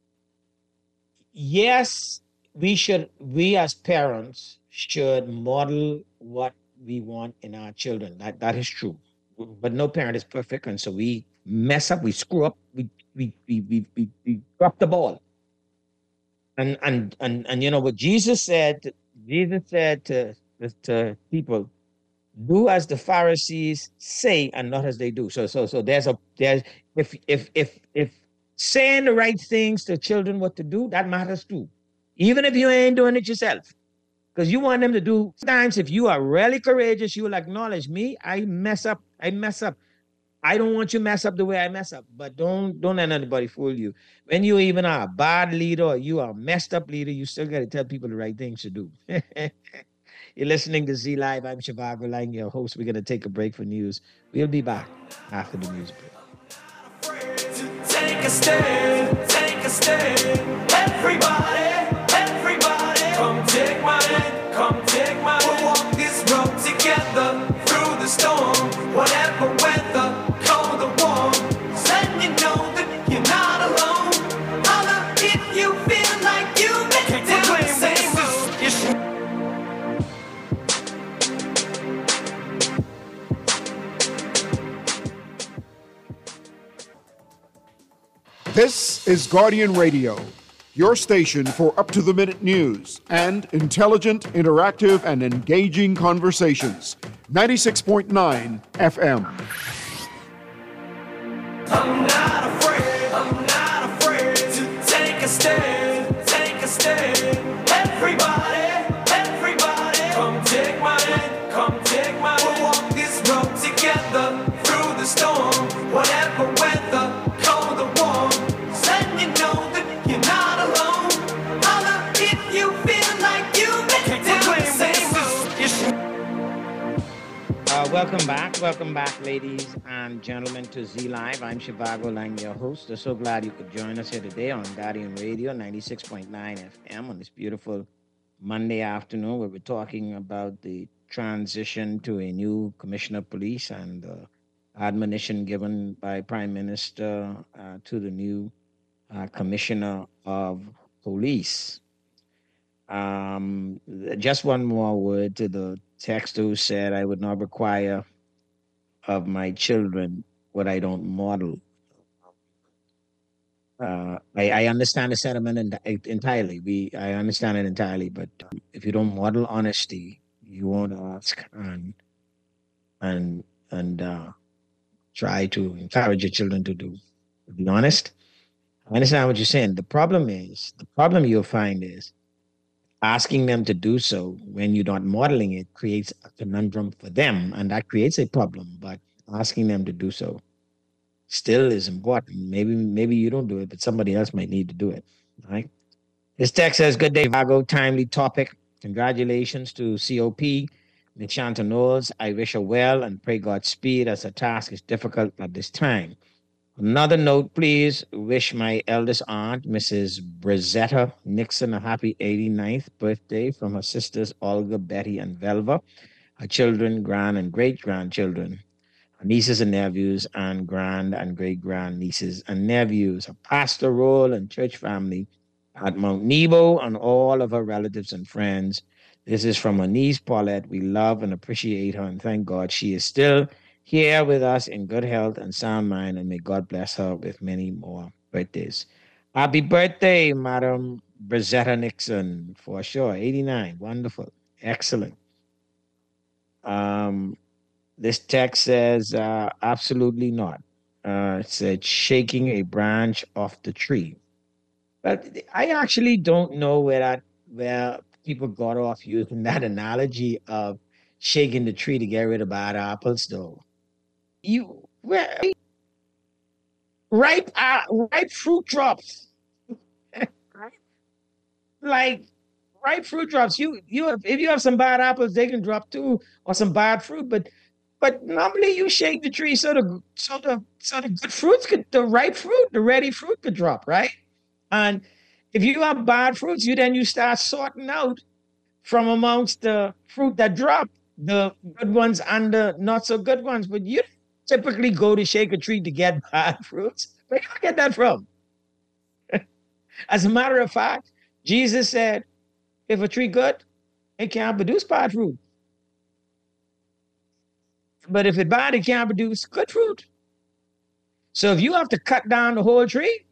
Yes, we should, we as parents should model what we want in our children. That That is true. But no parent is perfect. And so we mess up, we screw up, we, we, we, we, we, we drop the ball. And, and, and, and, you know, what Jesus said, Jesus said to, to people, do as the Pharisees say and not as they do. So, so, so there's a, there's, if, if, if, if saying the right things to children what to do, that matters too. Even if you ain't doing it yourself. Because you want them to do, sometimes if you are really courageous, you will acknowledge me. I mess up. I mess up. I don't want you to mess up the way I mess up, but don't don't let anybody fool you. When you even are a bad leader or you are a messed up leader, you still got to tell people the right things to do. You're listening to Z Live. I'm Shivago Lang, your host. We're going to take a break for news. We'll be back after the music break. Take a stand, take a stand. Everybody, everybody, come take my hand, come take my hand. We'll walk this road together through the storm, whatever weather, cold or warm. Then you know that you're not alone. Holla if you feel like you make it the same road. You should. This is Guardian Radio, your station for up-to-the-minute news and intelligent, interactive, and engaging conversations. ninety-six point nine F M. I'm not afraid, I'm not afraid to take a stand, take a stand. Everybody, everybody, come take my hand, come take my hand. We'll walk this road together through the storm, whatever weather, cold or warm. Then you know that you're not alone. Holla if you feel like you make it the same road. You should. Uh, welcome back. Welcome back, ladies and gentlemen, to Z Live. I'm Shivago Lang, your host. I'm so glad you could join us here today on Guardian Radio, ninety-six point nine F M, on this beautiful Monday afternoon, where we're talking about the transition to a new commissioner of police and the admonition given by Prime Minister uh, to the new uh, commissioner of police. Um, just one more word to the text who said, I would not require of my children what I don't model. Uh, I, I understand the sentiment en- entirely. We I understand it entirely, but um, if you don't model honesty, you won't ask and and and uh, try to encourage your children to do. To be honest, I understand what you're saying. The problem is the problem you'll find is asking them to do so when you're not modeling it creates a conundrum for them, and that creates a problem. But asking them to do so still is important. Maybe maybe you don't do it, but somebody else might need to do it. Right? This text says, "Good day, Vago. Timely topic. Congratulations to C O P, Miz Shanta Knowles. I wish her well and pray Godspeed as her task is difficult at this time. Another note, please wish my eldest aunt, Missus Brizetta Nixon, a happy eighty-ninth birthday from her sisters Olga, Betty, and Velva, her children, grand and great-grandchildren, her nieces and nephews, and grand and great-grand nieces and nephews, her pastoral and church family at Mount Nebo, and all of her relatives and friends. This is from her niece, Paulette. We love and appreciate her, and thank God she is still here with us in good health and sound mind, and may God bless her with many more birthdays. Happy birthday, Madam Brizetta Nixon, for sure. eighty-nine, wonderful, excellent. Um, this text says, uh, absolutely not. Uh, it said, shaking a branch off the tree. But I actually don't know where that where people got off using that analogy of shaking the tree to get rid of bad apples, though. You where ripe uh, ripe fruit drops, like ripe fruit drops. You you have, if you have some bad apples, they can drop too, or some bad fruit. But but normally you shake the tree so the so the so the good fruits could the ripe fruit, the ready fruit could drop, right? And If you have bad fruits, you then you start sorting out from amongst the fruit that drop, the good ones and the not so good ones. But you typically go to shake a tree to get bad fruits. Where do you get that from? As a matter of fact, Jesus said, if a tree good, it can't produce bad fruit. But if it's bad, it can't produce good fruit. So if you have to cut down the whole tree,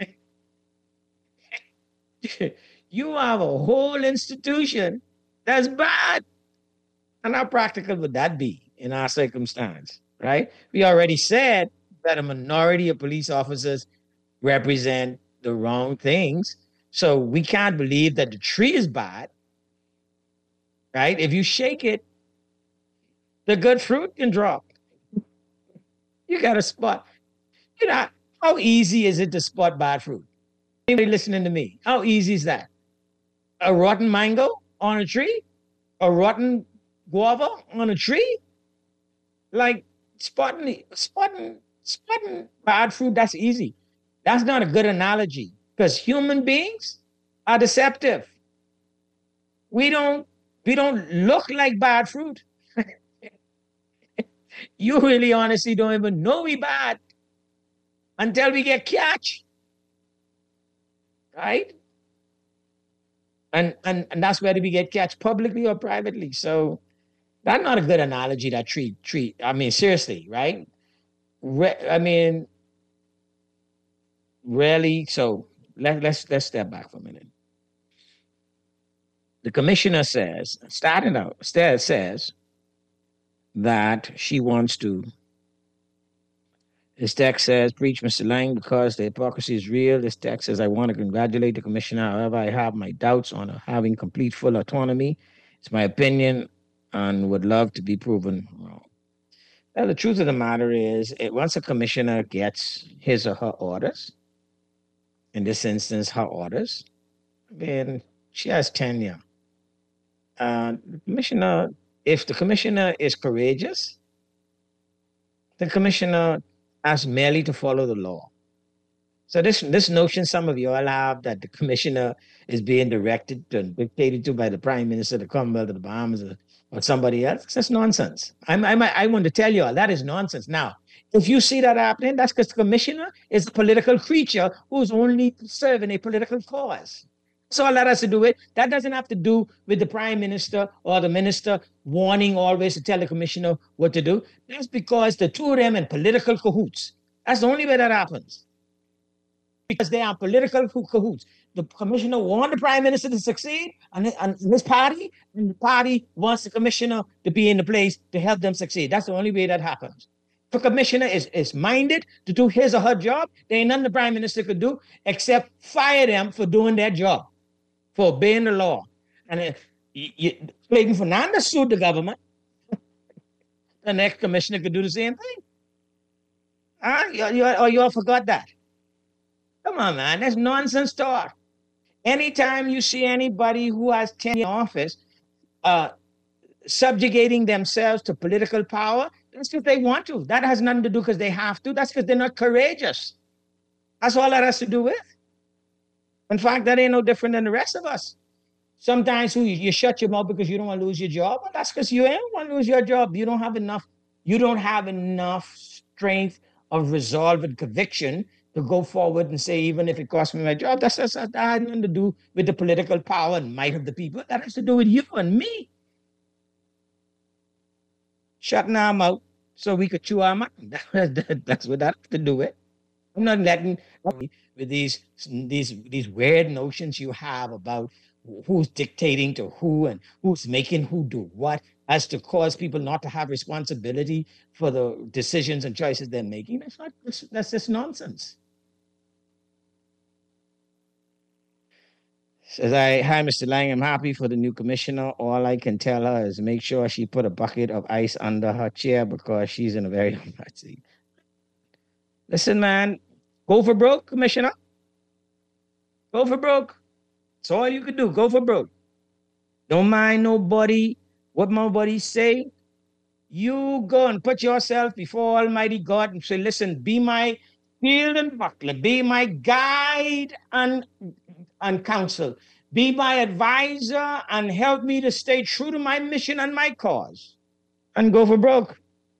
you have a whole institution that's bad. And how practical would that be in our circumstance, right? We already said that a minority of police officers represent the wrong things. So we can't believe that the tree is bad, right? If you shake it, the good fruit can drop. You got to spot. You know, how easy is it to spot bad fruit? Anybody listening to me? How easy is that? A rotten mango on a tree? A rotten guava on a tree? Like spotting, spotting, spotting bad fruit, that's easy. That's not a good analogy because human beings are deceptive. We don't, we don't look like bad fruit. You really honestly don't even know we bad until we get catch. Right? And, and and that's whether we get catch publicly or privately. So that's not a good analogy, that treat, treat. I mean, seriously, right? Re- I mean, really, so let, let's let's step back for a minute. The commissioner says, starting out, says that she wants to, this text says, preach Mister Lang because the hypocrisy is real. This text says, I want to congratulate the commissioner. However, I have my doubts on her having complete full autonomy. It's my opinion and would love to be proven wrong. Well, the truth of the matter is, it, once a commissioner gets his or her orders, in this instance, her orders, then she has tenure. Uh, the commissioner, if the commissioner is courageous, the commissioner has merely to follow the law. So this this notion some of you all have that the commissioner is being directed and dictated to by the Prime Minister of the Commonwealth of the Bahamas or, or somebody else, that's nonsense. I'm, I'm, I want to tell you all that is nonsense. Now, if you see that happening, that's because the commissioner is a political creature who's only serving a political cause. That's all that has to do with. That doesn't have to do with the Prime Minister or the minister warning always to tell the commissioner what to do. That's because the two of them in political cahoots. That's the only way that happens. Because they are political cahoots. The commissioner wants the Prime Minister to succeed, and, and his party, and the party wants the commissioner to be in the place to help them succeed. That's the only way that happens. If a commissioner is, is minded to do his or her job, there ain't nothing the Prime Minister could do except fire them for doing their job, for obeying the law. And if you, you, Clayton Fernandez sued the government, the next commissioner could do the same thing. Huh? You, you, or you all forgot that? Come on, man. That's nonsense talk. Anytime you see anybody who has tenure in office uh, subjugating themselves to political power, that's because they want to. That has nothing to do because they have to. That's because they're not courageous. That's all that has to do with. In fact, that ain't no different than the rest of us. Sometimes who you, you shut your mouth because you don't want to lose your job. Well, that's because you ain't want to lose your job. You don't have enough. You don't have enough strength of resolve and conviction to go forward and say, even if it costs me my job, that's, that's, that has nothing to do with the political power and might of the people. That has to do with you and me. Shutting our mouth so we could chew our mouth. That's what that has to do with. I'm not letting with these, these, these weird notions you have about who's dictating to who and who's making who do what, as to cause people not to have responsibility for the decisions and choices they're making. That's not, that's just nonsense. Says, I, hi, Mister Lang, I'm happy for the new commissioner. All I can tell her is make sure she put a bucket of ice under her chair because she's in a very hot seat. Listen, man, go for broke, commissioner. Go for broke. That's all you could do. Go for broke. Don't mind nobody, what nobody say. You go and put yourself before Almighty God and say, listen, be my shield and buckler, be my guide and and counsel. Be my advisor and help me to stay true to my mission and my cause. And go for broke.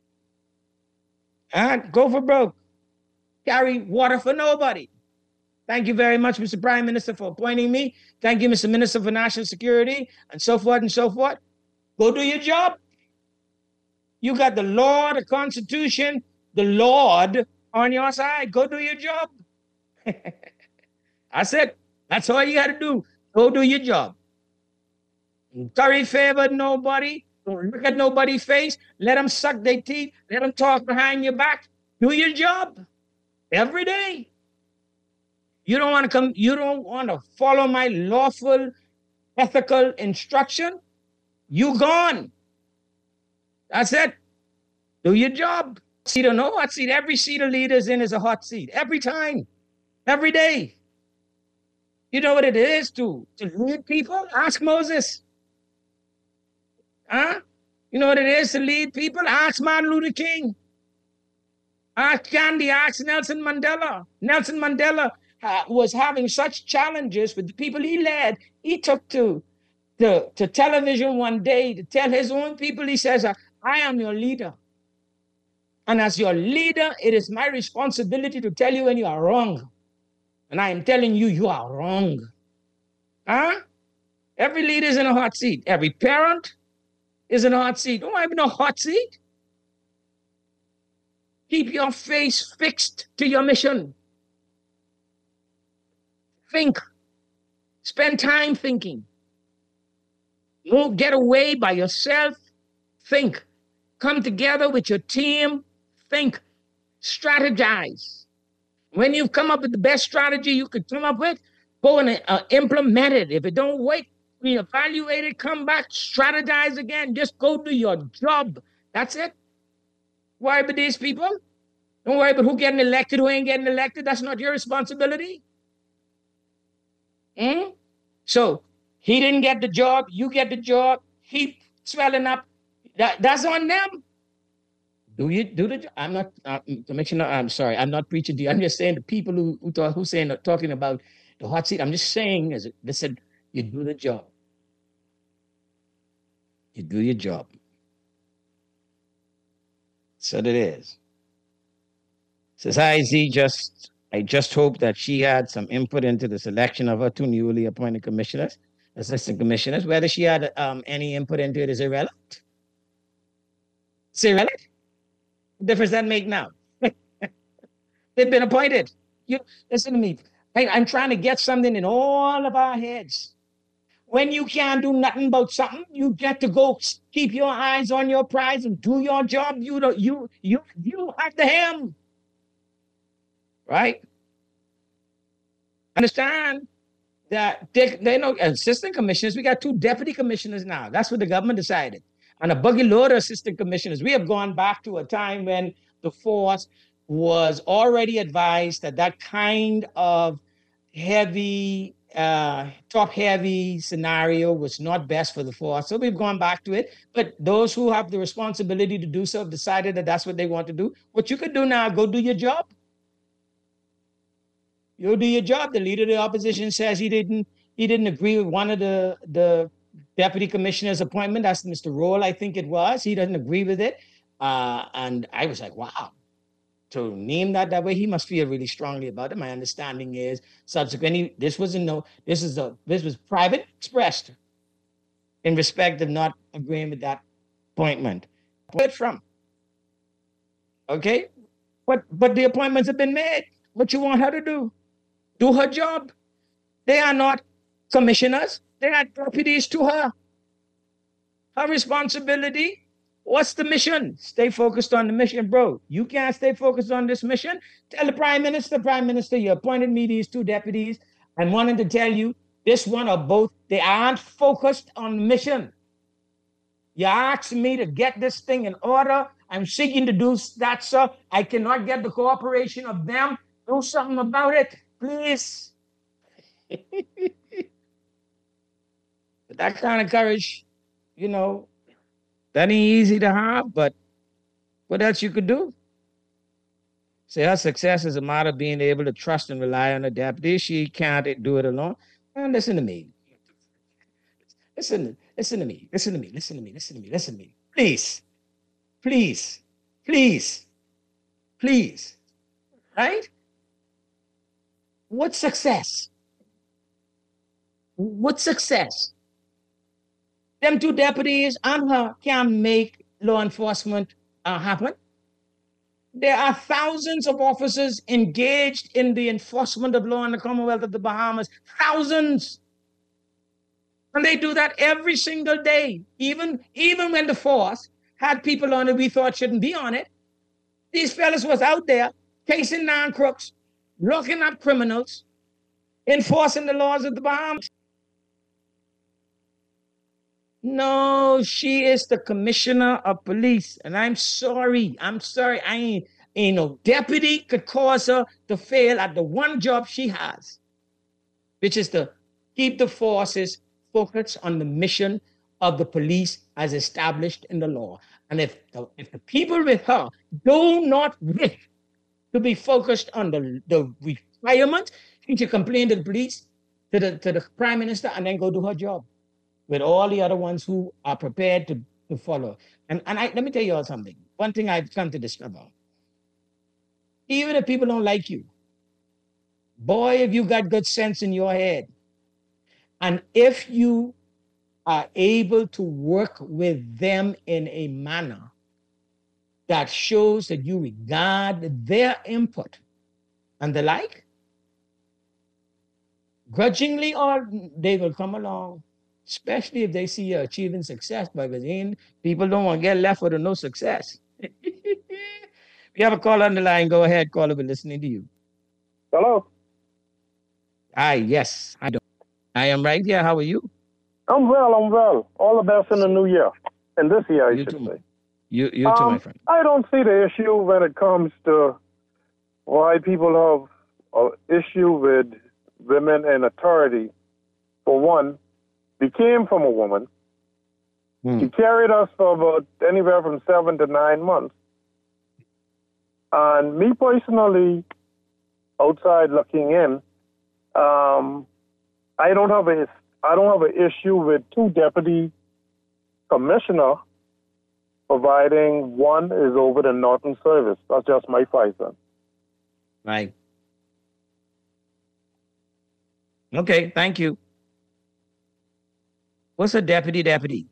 And go for broke. Carry water for nobody. Thank you very much, Mister Prime Minister, for appointing me. Thank you, Mister Minister for National Security, and so forth and so forth. Go do your job. You got the law, the Constitution, the Lord on your side. Go do your job. That's it. That's all you got to do. Go do your job. Don't curry favor nobody. Don't look at nobody's face. Let them suck their teeth. Let them talk behind your back. Do your job every day. You don't want to come, you don't want to follow my lawful, ethical instruction. You gone. That's it. Do your job. Seat or no hot seat. Every seat a leader's in is a hot seat. Every time. Every day. You know what it is to, to lead people? Ask Moses. Huh? You know what it is to lead people? Ask Martin Luther King. Ask Gandhi. Ask Nelson Mandela. Nelson Mandela uh, was having such challenges with the people he led. He took to, to, to television one day to tell his own people, he says, I am your leader. And as your leader, it is my responsibility to tell you when you are wrong. And I am telling you, you are wrong. Huh? Every leader is in a hot seat. Every parent is in a hot seat. Don't have no hot seat. Keep your face fixed to your mission. Think. Spend time thinking. Don't get away by yourself. Think. Come together with your team. Think. Strategize. When you've come up with the best strategy you could come up with, go and uh, implement it. If it don't work, reevaluate it, come back, strategize again. Just go do your job. That's it. Worry about these people. Don't worry about who getting elected, who ain't getting elected. That's not your responsibility. Hmm? So he didn't get the job. You get the job. He swelling up. That, that's on them. Do you do the job? I'm not, uh, Commissioner, I'm sorry, I'm not preaching to you. I'm just saying the people who who, talk, who saying, talking about the hot seat, I'm just saying, as they said, you do the job. You do your job. So it is. Says, hi, Z, just, I just hope that she had some input into the selection of her two newly appointed commissioners, assistant commissioners. Whether she had um, any input into it is irrelevant. It's irrelevant. What difference that make now? They've been appointed. You listen to me. I, I'm trying to get something in all of our heads. When you can't do nothing about something, you get to go keep your eyes on your prize and do your job. You don't, you you you have the ham. Right? Understand that they, they know assistant commissioners, we got two deputy commissioners now. That's what the government decided. And a buggy load of assistant commissioners. We have gone back to a time when the force was already advised that that kind of heavy, uh, top-heavy scenario was not best for the force. So we've gone back to it. But those who have the responsibility to do so have decided that that's what they want to do. What you could do now, go do your job. You do your job. The leader of the opposition says he didn't he didn't agree with one of the, the deputy commissioner's appointment. That's Mister Roll, I think it was. He doesn't agree with it. Uh, and I was like, wow. To name that that way, he must feel really strongly about it. My understanding is subsequently, this was a no, this is a this was private expressed in respect of not agreeing with that appointment. Where from? Okay, but but the appointments have been made. What you want her to do? Do her job. They are not commissioners. They are deputies to her. Her responsibility. What's the mission? Stay focused on the mission, bro. You can't stay focused on this mission. Tell the Prime Minister, Prime Minister, you appointed me these two deputies. I'm wanting to tell you, this one or both, they aren't focused on the mission. You asked me to get this thing in order. I'm seeking to do that, sir. I cannot get the cooperation of them. Do something about it, please. But that kind of courage, you know, that ain't easy to have, but what else you could do? Say her success is a matter of being able to trust and rely on a deputy. She can't do it alone. Now listen to me. Listen, listen to me. Listen to me. Listen to me. Listen to me. Listen to me. Please, please, please, please. Right? What success? What success? Them two deputies and her can make law enforcement uh, happen. There are thousands of officers engaged in the enforcement of law in the Commonwealth of the Bahamas. Thousands. And they do that every single day. Even, even when the force had people on it we thought shouldn't be on it, these fellas was out there chasing down crooks, looking up criminals, enforcing the laws of the Bahamas. No, she is the commissioner of police. And I'm sorry. I'm sorry. I ain't, ain't no deputy could cause her to fail at the one job she has, which is to keep the forces focused on the mission of the police as established in the law. And if the, if the people with her do not wish to be focused on the, the requirement, she should complain to the police, to the, to the prime minister, and then go do her job with all the other ones who are prepared to, to follow. And, and I, let me tell you all something. One thing I've come to discover. Even if people don't like you, boy, if you got good sense in your head, and if you are able to work with them in a manner that shows that you regard their input and the like, grudgingly, or they will come along. Especially if they see you achieving success, because people don't want to get left with no success. If you have a call on the line, go ahead. Caller, we're listening to you. Hello. Hi, yes, I do. I am right here. How are you? I'm well, I'm well. All the best in the new year. In this year, I you should too, say. You, you um, too, my friend. I don't see the issue when it comes to why people have an issue with women in authority. For one, we came from a woman. Hmm. She carried us for about anywhere from seven to nine months. And me personally, outside looking in, um, I don't have a I don't have an issue with two deputy commissioner, providing one is over the Norton service. That's just my five cents. Right. Okay, thank you. What's a deputy deputy?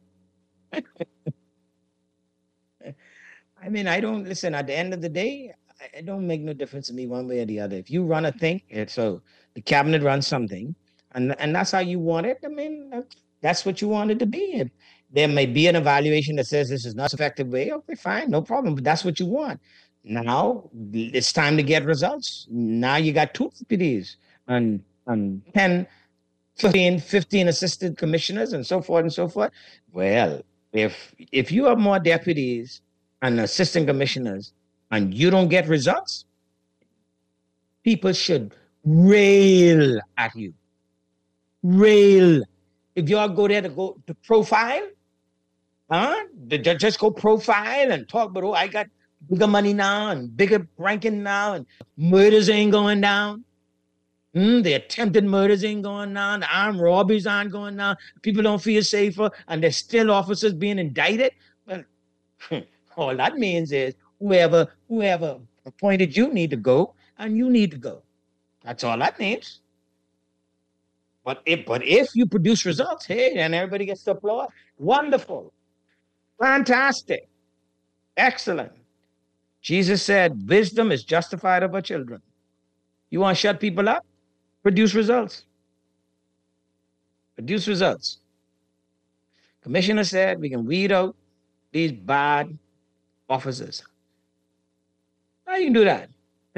I mean, I don't, listen, at the end of the day, it don't make no difference to me one way or the other. If you run a thing, so the cabinet runs something, and, and that's how you want it, I mean, that's what you want it to be. If there may be an evaluation that says this is not an effective way, okay, fine, no problem, but that's what you want. Now, it's time to get results. Now you got two deputies and, and ten, fifteen, fifteen assistant commissioners and so forth and so forth. Well, if if you have more deputies and assistant commissioners and you don't get results, people should rail at you. Rail. If y'all go there to go to profile, huh? Just go profile and talk about, oh, I got bigger money now and bigger ranking now and murders ain't going down. Mm, the attempted murders ain't going down. The armed robberies aren't going down. People don't feel safer, and there's still officers being indicted. Well, all that means is whoever whoever appointed you need to go, and you need to go. That's all that means. But if but if you produce results, hey, then everybody gets to applaud. Wonderful, fantastic, excellent. Jesus said, "Wisdom is justified of her children." You want to shut people up? Produce results. Produce results. Commissioner said we can weed out these bad officers. How you can do that?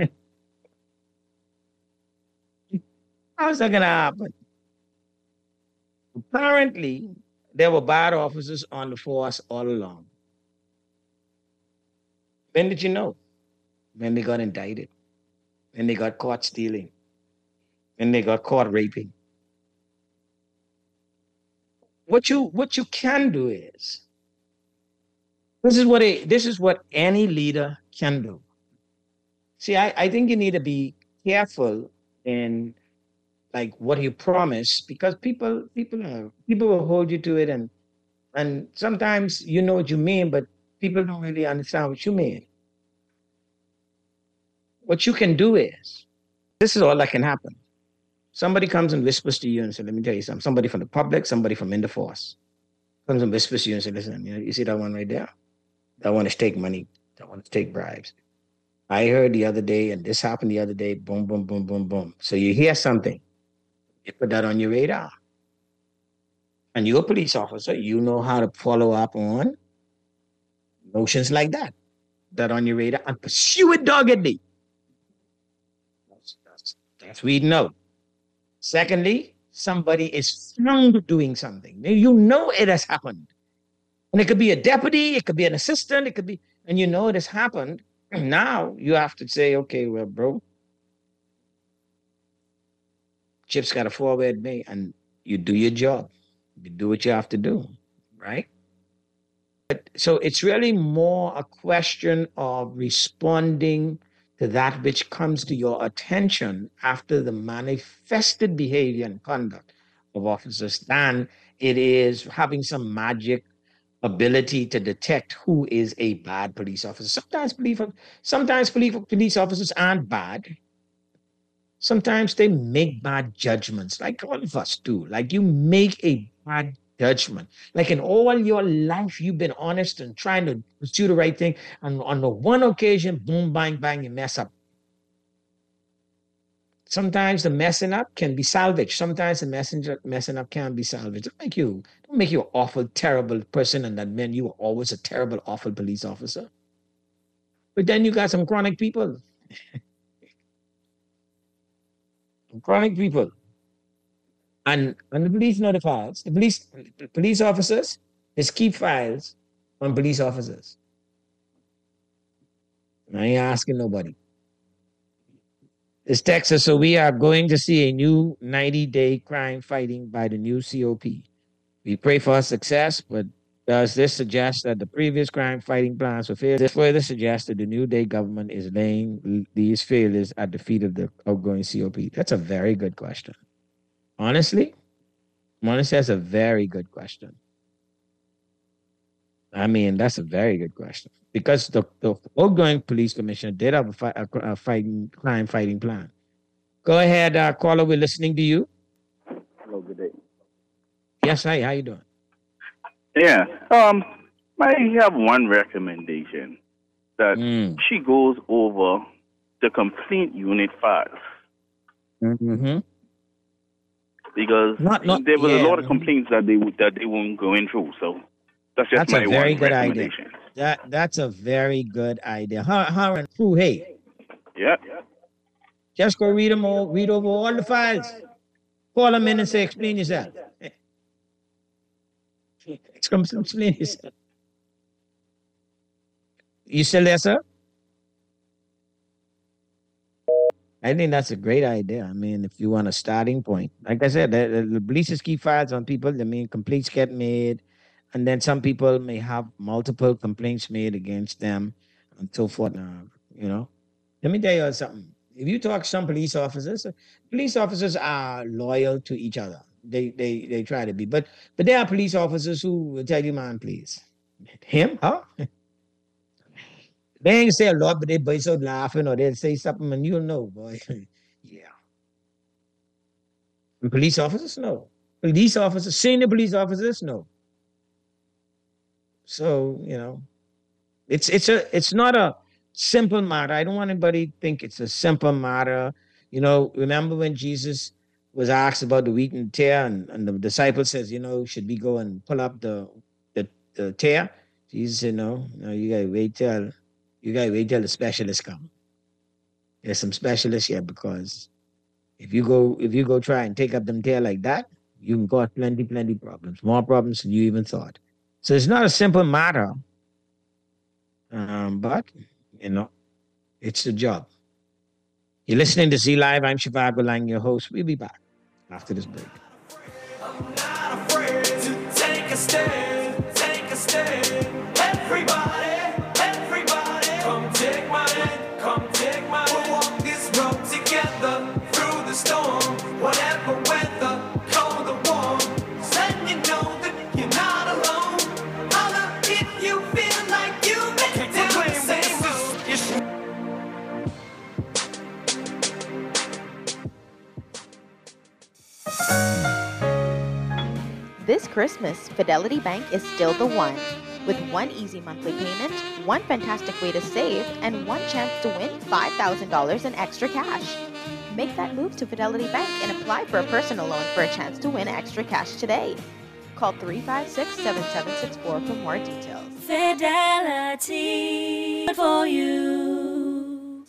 How's that going to happen? Apparently, there were bad officers on the force all along. When did you know? When they got indicted. When they got caught stealing. When they got caught raping. What you what you can do is, this is what a this is what any leader can do. See, I, I think you need to be careful in like what you promise, because people people are people will hold you to it, and and sometimes you know what you mean, but people don't really understand what you mean. What you can do is, this is all that can happen. Somebody comes and whispers to you and says, let me tell you something. Somebody from the public, somebody from in the force comes and whispers to you and says, listen, you know, you see that one right there? That one is take money. That one is take bribes. I heard the other day, and this happened the other day, boom, boom, boom, boom, boom. So you hear something, you put that on your radar. And you're a police officer, you know how to follow up on notions like that, that on your radar, and pursue it doggedly. That's, that's, that's weeding out. Secondly, somebody is found doing something. You know it has happened. And it could be a deputy, it could be an assistant, it could be, and you know it has happened. Now you have to say, okay, well, bro, Chip's got a forward me, and you do your job. You do what you have to do, right? But, so it's really more a question of responding to that which comes to your attention after the manifested behavior and conduct of officers than it is having some magic ability to detect who is a bad police officer. Sometimes police, sometimes police, police officers aren't bad. Sometimes they make bad judgments, like all of us do. Like you make a bad judgment. Like in all your life, you've been honest and trying to do the right thing. And on the one occasion, boom, bang, bang, you mess up. Sometimes the messing up can be salvaged. Sometimes the messenger messing up can be salvaged. Don't make you, don't make you an awful, terrible person, and that meant you were always a terrible, awful police officer. But then you got some chronic people. Chronic people. And when the police know the files, the police, the police officers, just keep files on police officers. I ain't asking nobody. This text says, so we are going to see a new ninety-day crime fighting by the new C O P. We pray for success, but does this suggest that the previous crime fighting plans were failed? This further suggests that the new day government is laying these failures at the feet of the outgoing C O P. That's a very good question. Honestly, honestly, that's a very good question. I mean, that's a very good question. Because the, the outgoing police commissioner did have a, fi- a, a fighting, crime fighting plan. Go ahead, uh, caller, we're listening to you. Hello, good day. Yes, hi, how you doing? Yeah, um, I have one recommendation that mm. she goes over the complaint unit files. Mm-hmm. Because not, not, there was yeah, a lot of mm-hmm. complaints that they that they weren't going through. So that's just that's my a very one good recommendation. idea. That that's a very good idea. How how and who? Hey, yeah, just go read them all. Read over all the files. Call them in and say, explain yourself. Explain yourself. You still there, sir? I think that's a great idea. I mean, if you want a starting point, like I said, the, the police keep files on people. I mean, complaints get made, and then some people may have multiple complaints made against them, and so forth. Uh, you know, let me tell you something. If you talk to some police officers, police officers are loyal to each other. They they they try to be, but but there are police officers who will tell you, man, please, him, huh? They ain't say a lot, but they burst out laughing, or they'll say something, and you'll know, boy. Yeah. And police officers, no. Police officers, senior police officers, no. So, you know, it's it's a it's not a simple matter. I don't want anybody to think it's a simple matter. You know, remember when Jesus was asked about the wheat and tear, and, and the disciple says, you know, should we go and pull up the the, the tear? Jesus said, no, no, you gotta wait till you gotta wait till the specialists come. There's some specialists here, because if you go if you go try and take up them tear like that, you can cause plenty, plenty problems, more problems than you even thought. So it's not a simple matter, um, but you know, it's the job. You're listening to Z Live. I'm Shivago Lang, your host. We'll be back after this break. I'm not afraid to take a stand, take a stand. Everybody, everybody, come take my hand, come take my hand. We'll walk this road together through the storm, whatever Christmas, Fidelity Bank is still the one. With one easy monthly payment, one fantastic way to save, and one chance to win five thousand dollars in extra cash. Make that move to Fidelity Bank and apply for a personal loan for a chance to win extra cash today. Call three five six, seven seven six four for more details. Fidelity for you.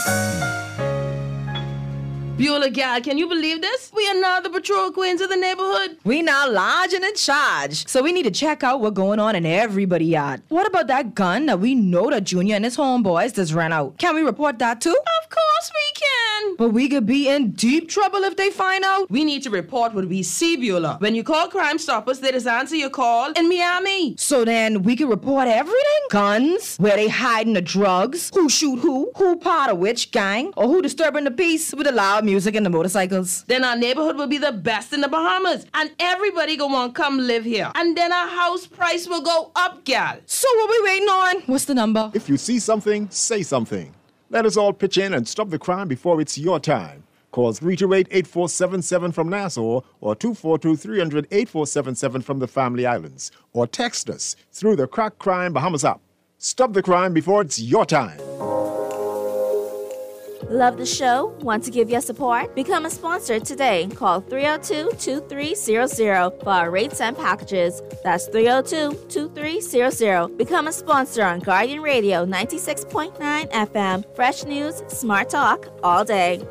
Beulah, gal, can you believe this? We are now the patrol queens of the neighborhood. We now large and in charge. So we need to check out what's going on in everybody's yard. What about that gun that we know that Junior and his homeboys just ran out? Can we report that too? Of course we can. But we could be in deep trouble if they find out. We need to report what we see, Beulah. When you call Crime Stoppers, they just answer your call in Miami. So then we can report everything? Guns, where they hiding the drugs, who shoot who, who part of which gang, or who disturbing the peace with the loud music and the motorcycles. Then our neighborhood will be the best in the Bahamas, and everybody gonna want to come live here. And then our house price will go up, gal. So what we waiting on? What's the number? If you see something, say something. Let us all pitch in and stop the crime before it's your time. Call three two eight, eight four seven seven from Nassau or two four two, three hundred, eight four seven seven from the Family Islands. Or text us through the Crack Crime Bahamas app. Stop the crime before it's your time. Love the show? Want to give your support? Become a sponsor today. Call three oh two, two three zero zero for our rates and packages. That's three oh two, two three zero zero. Become a sponsor on Guardian Radio ninety-six point nine F M. Fresh news, smart talk, all day.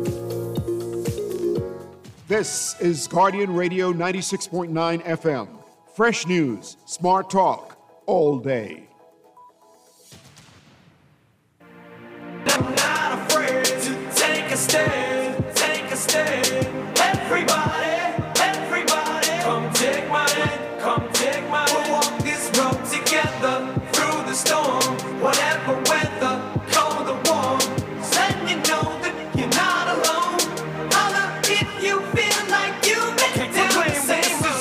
This is Guardian Radio ninety-six point nine F M. Fresh news, smart talk, all day. Take a stand, take a stand. Everybody, everybody, come take my hand, come take my hand. We'll walk this road together through the storm, whatever weather, cold or warm. Then you know that you're not alone. Holla if you feel like you make it down the same road.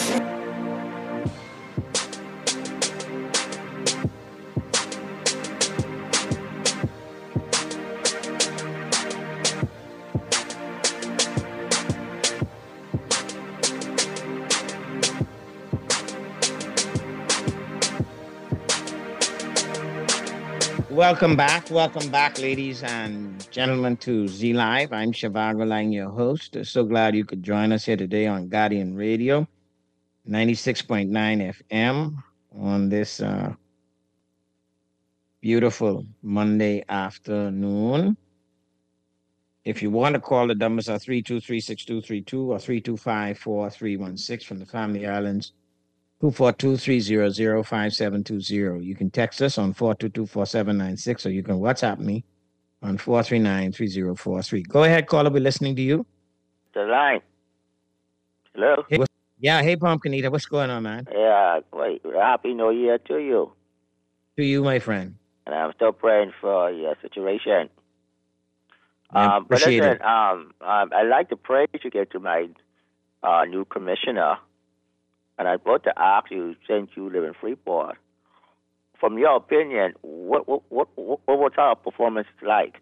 Welcome back. Welcome back, ladies and gentlemen, to Z Live. I'm Shivago Lang, your host. So glad you could join us here today on Guardian Radio, ninety-six point nine F M on this uh, beautiful Monday afternoon. If you want to call, the numbers are three two three, six two three two or three two five, four three one six from the Family Islands. two four two, three zero zero, five seven two zero. You can text us on four two two, four seven nine six, or you can WhatsApp me on four three nine, three zero four three. Go ahead, caller. We're listening to you. The line. Hello? Hey, yeah, hey, Pumpkin Eater. What's going on, man? Yeah, wait, Happy New Year to you. To you, my friend. And I'm still praying for your situation. I um, but appreciate listen, it. um, um, I'd like to pray to get to my uh, new commissioner. And I want to ask you, since you live in Freeport, from your opinion, what what what what, what was our performance like?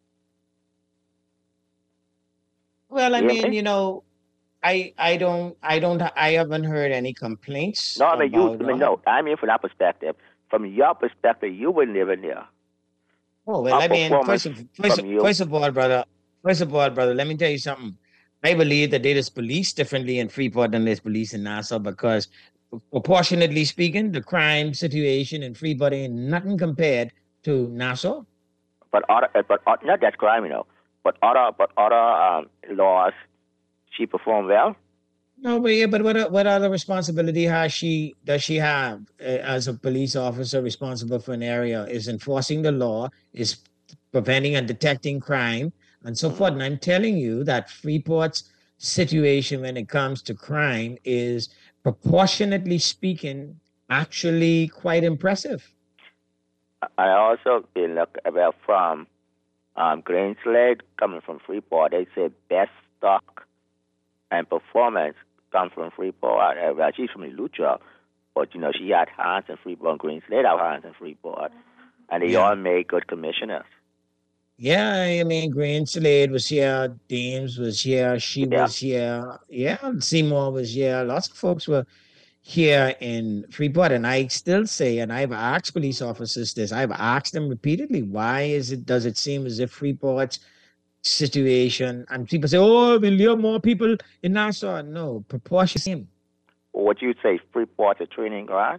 Well, I You hear mean, me? you know, I I don't I don't I haven't heard any complaints. No, I mean you. about, I mean uh, no. I mean from that perspective. From your perspective, you were living there. Oh well, Our I mean, performance first of first, from you. first of all, brother, first of all, brother, let me tell you something. I believe that there is police differently in Freeport than there's police in Nassau because, proportionately speaking, the crime situation in Freeport ain't nothing compared to Nassau. But other, but uh, not that crime, you know. But other, but other um, laws, she performed well. No, but yeah, but what what other responsibility has she does she have uh, as a police officer responsible for an area? Is enforcing the law, is preventing and detecting crime, and so forth. And I'm telling you that Freeport's situation when it comes to crime is, proportionately speaking, actually quite impressive. I also been look about from um, Green Slade coming from Freeport. They say best stock and performance come from Freeport. Uh, well, she's from Lucha, but you know she had hands in Freeport. Green Slade have hands in Freeport, and they Yeah. all made good commissioners. Yeah, I mean, Green Slade was here, Deems was here, she Yeah. was here. Yeah, Seymour was here. Lots of folks were here in Freeport. And I still say, and I've asked police officers this, I've asked them repeatedly, why is it, does it seem as if Freeport's situation, and people say, oh, we'll hear more people in Nassau. No, proportion. What you say, Freeport a training ground?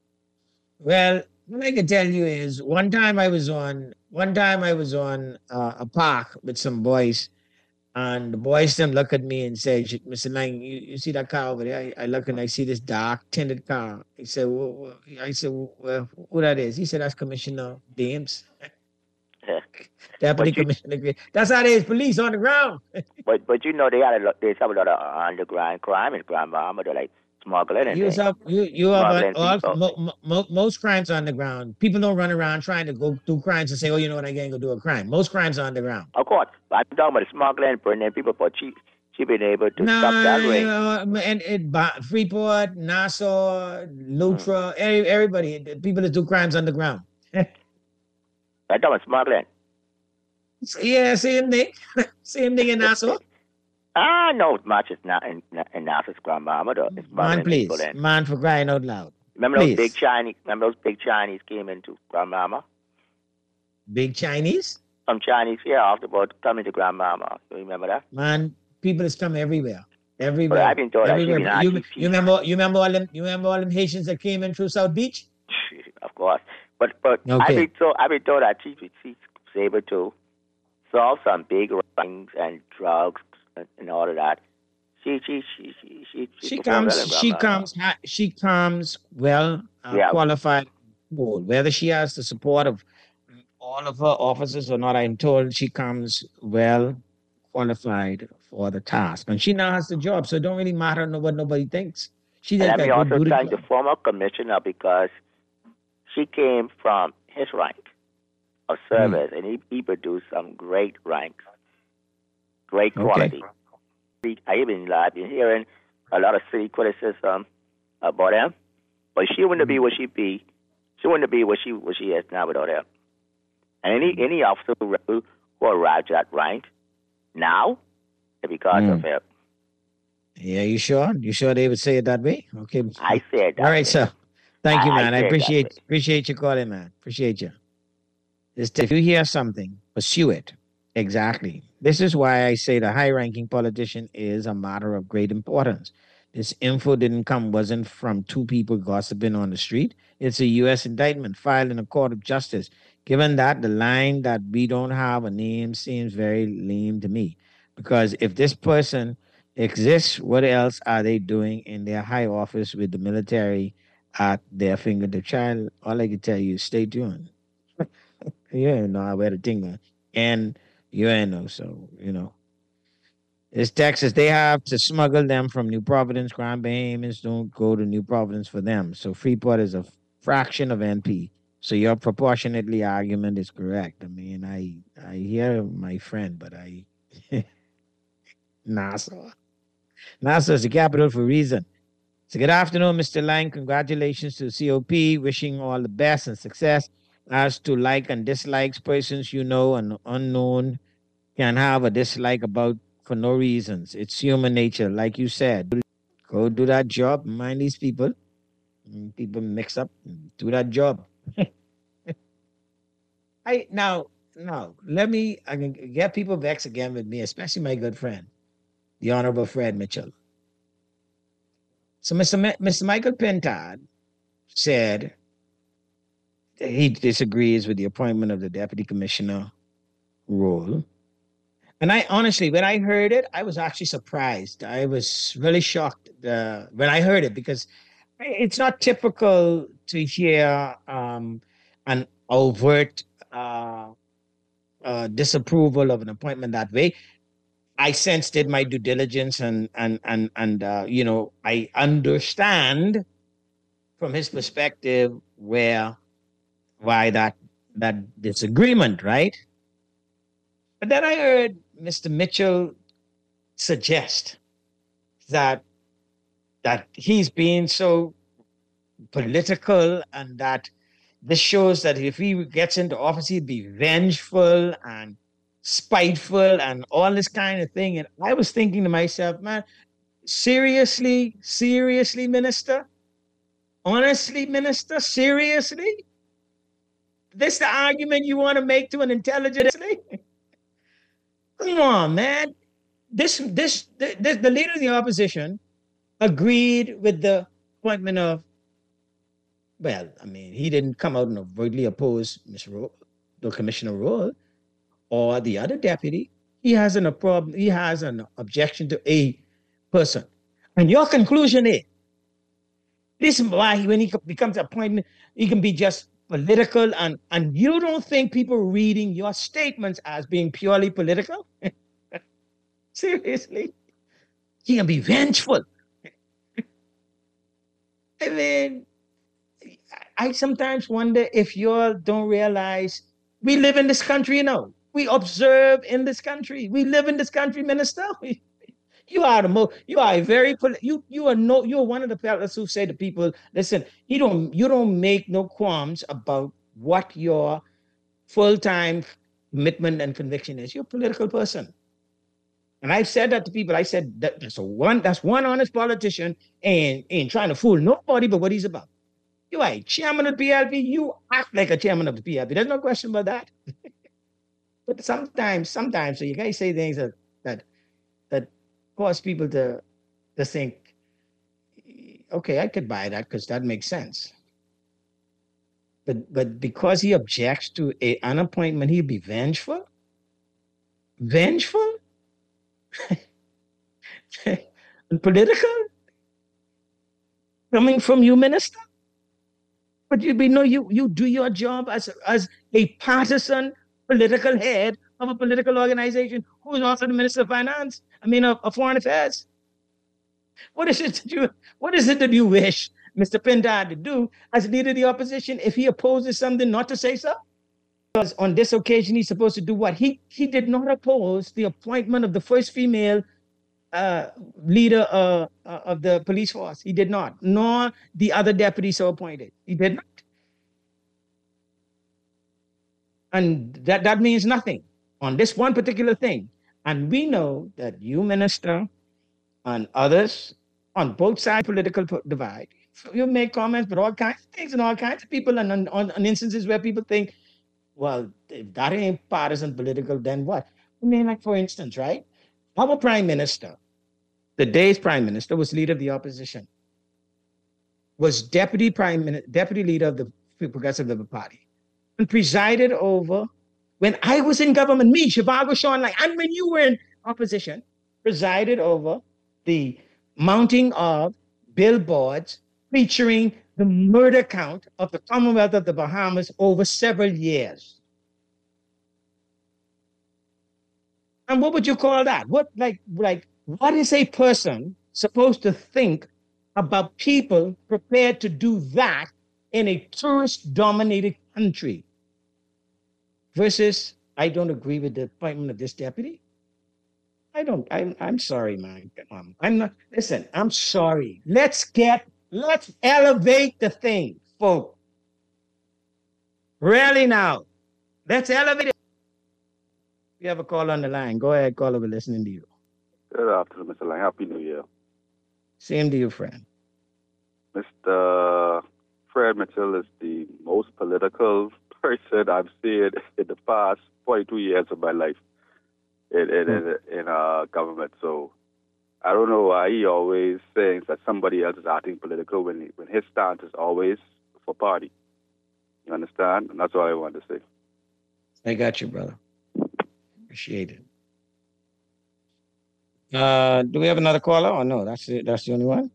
Well, what I can tell you is one time I was on, one time I was on uh, a park with some boys, and the boys them look at me and say, Mister Lang, you, you see that car over there? I, I look and I see this dark tinted car. He said, well, I said, well, who that is? He said, that's Commissioner Dames. Deputy Commissioner. That's how it is, police on the ground. but but you know they had a lot, there's a lot of underground crime in Grand Bahama. They're like smuggling and You have, you, you have Smuggling all, people. mo, mo, most crimes are on the ground. People don't run around trying to go do crimes and say, oh, you know what, I can't go do a crime. Most crimes are on the ground. Of course, but I'm talking about the smuggling, bringing people for cheap. She been able to No, stop that you ring. know, and it, Ba- Freeport, Nassau, Lutra, every, everybody, the people that do crimes on the ground. I'm talking about smuggling. Yeah, same thing. Same thing in Nassau. Ah, no, it's much. It's not in, in Nassau's Grand Bahama. though. It's Man, smuggling please. people in. Man, for crying out loud. Remember Please. those big Chinese? Remember those big Chinese came into Grand Bahama? Big Chinese? Some Chinese here afterward coming to Grand Bahama. You remember that? Man, people has come everywhere. Everywhere. But I've been told that she everywhere. been You, actually- you remember you remember all them you remember all them Haitians that came in through South Beach? Of course. But but Okay. I've been told I've been told that she she's able to solve some big rings and drugs and, and all of that. She she she she she She performed well in comes she Grand Bahama. comes ha- she comes well uh, Yeah. qualified board. Whether she has the support of all of her officers or not, I'm told she comes well qualified for the task. And she now has the job, so it don't really matter no- what nobody thinks. She And just let me got to also do the thank job. the former commissioner because she came from his rank of service and he, he produced some great ranks, great Okay. quality. I even I've been hearing a lot of city criticism about him, but she wouldn't be what she be. She wouldn't be what she what she is now without him. And any any officer who, who arrived at that rank now, it's because of Mm. him. Yeah, you sure? You sure they would say it that way? Okay. I said that. All right, sir. Thank you, I- I man. I said that appreciate appreciate you calling, man. Appreciate you. Just if you hear something, pursue it. Exactly. This is why I say the high-ranking politician is a matter of great importance. This info didn't come, wasn't from two people gossiping on the street. It's a U S indictment filed in a court of justice. Given that, the line that we don't have a name seems very lame to me. Because if this person exists, what else are they doing in their high office with the military at their fingertip? Child, all I can tell you is stay tuned. You ain't know where the thing is. And you ain't know, so, you know. It's Texas. They have to smuggle them from New Providence. Grand Bahamians don't go to New Providence for them. So Freeport is a fraction of N P. So your proportionately argument is correct. I mean, I I hear my friend, but I Nassau. Nassau is the capital for a reason. So good afternoon, Mister Lang. Congratulations to the C O P. Wishing all the best and success. As to like and dislikes, persons you know and unknown can have a dislike about for no reasons. It's human nature, like you said. Go do that job. Mind these people. Mm, People mix up. Do that job. I now now let me. I can get people vexed again with me, especially my good friend, the Honorable Fred Mitchell. So Mister Mi- Mister Michael Pintard said that he disagrees with the appointment of the deputy commissioner role. And I honestly, when I heard it, I was actually surprised. I was really shocked uh, when I heard it because it's not typical to hear um, an overt uh, uh, disapproval of an appointment that way. I sensed it, my due diligence, and and and and uh, you know, I understand from his perspective where why that that disagreement, right? But then I heard Mister Mitchell suggest that that he's being so political and that this shows that if he gets into office, he'd be vengeful and spiteful and all this kind of thing. And I was thinking to myself, man, seriously, seriously, minister? Honestly, minister, seriously? This the argument you want to make to an intelligent? Come on, man. This, this, this, the leader of the opposition agreed with the appointment of, well, I mean, he didn't come out and overtly oppose Miz Ro- the Commissioner Roll or the other deputy. He has an, a problem, he has an objection to a person. And your conclusion is, this is why when he becomes appointment, he can be just political, and, and you don't think people reading your statements as being purely political? Seriously? He can be vengeful. I mean, I sometimes wonder if you all don't realize we live in this country, you know. We observe in this country. We live in this country, minister. You are the most, you are a very, you you are no, you're one of the fellas who say to people, listen, you don't, you don't make no qualms about what your full-time commitment and conviction is. You're a political person. And I've said that to people. I said that that's a one, that's one honest politician and ain't trying to fool nobody but what he's about. You are a chairman of the P L P, you act like a chairman of the P L P. There's no question about that. But sometimes, sometimes, so you guys say things that that that cause people to, to think, okay, I could buy that because that makes sense. But but because he objects to a, an appointment, he'd be vengeful? Vengeful? And political? Coming from you, minister? But you be no, you you do your job as as a partisan political head of a political organization who is also the Minister of Finance, I mean, of, of Foreign Affairs. What is it that you, what is it that you wish Mister Pintar to do as leader of the opposition if he opposes something, not to say so? Because on this occasion, he's supposed to do what? He, he did not oppose the appointment of the first female uh, leader uh, uh, of the police force. He did not, nor the other deputy so appointed. He did not. And that, that means nothing on this one particular thing. And we know that you, minister, and others on both sides of the political divide, you make comments, but all kinds of things and all kinds of people, and on, on, on instances where people think, well, if that ain't partisan political, then what? I mean, like, for instance, right? Our prime minister, the day's prime minister, was leader of the opposition, was deputy prime minister, deputy leader of the Progressive Liberal Party, and presided over, when I was in government, me, Shivago Sean, like, and when you were in opposition, presided over the mounting of billboards featuring the murder count of the Commonwealth of the Bahamas over several years. And what would you call that? What, like, like, what is a person supposed to think about people prepared to do that in a tourist-dominated country? Versus, I don't agree with the appointment of this deputy. I don't, I'm, I'm sorry, man. Um, I'm not, listen, I'm sorry. Let's get, let's elevate the thing, folks. Really now. Let's elevate it. You have a call on the line. Go ahead, caller. We're listening to you. Good afternoon, Mister Lang. Happy New Year. Same to you, friend. Mister Fred Mitchell is the most political person I've seen in the past forty-two years of my life in in, mm. in, in uh, government. So I don't know why he always thinks that somebody else is acting political when he, when his stance is always for party. You understand? And that's all I want to say. I got you, brother. Appreciate it. Uh, do we have another caller? Oh no, that's it. That's the only one.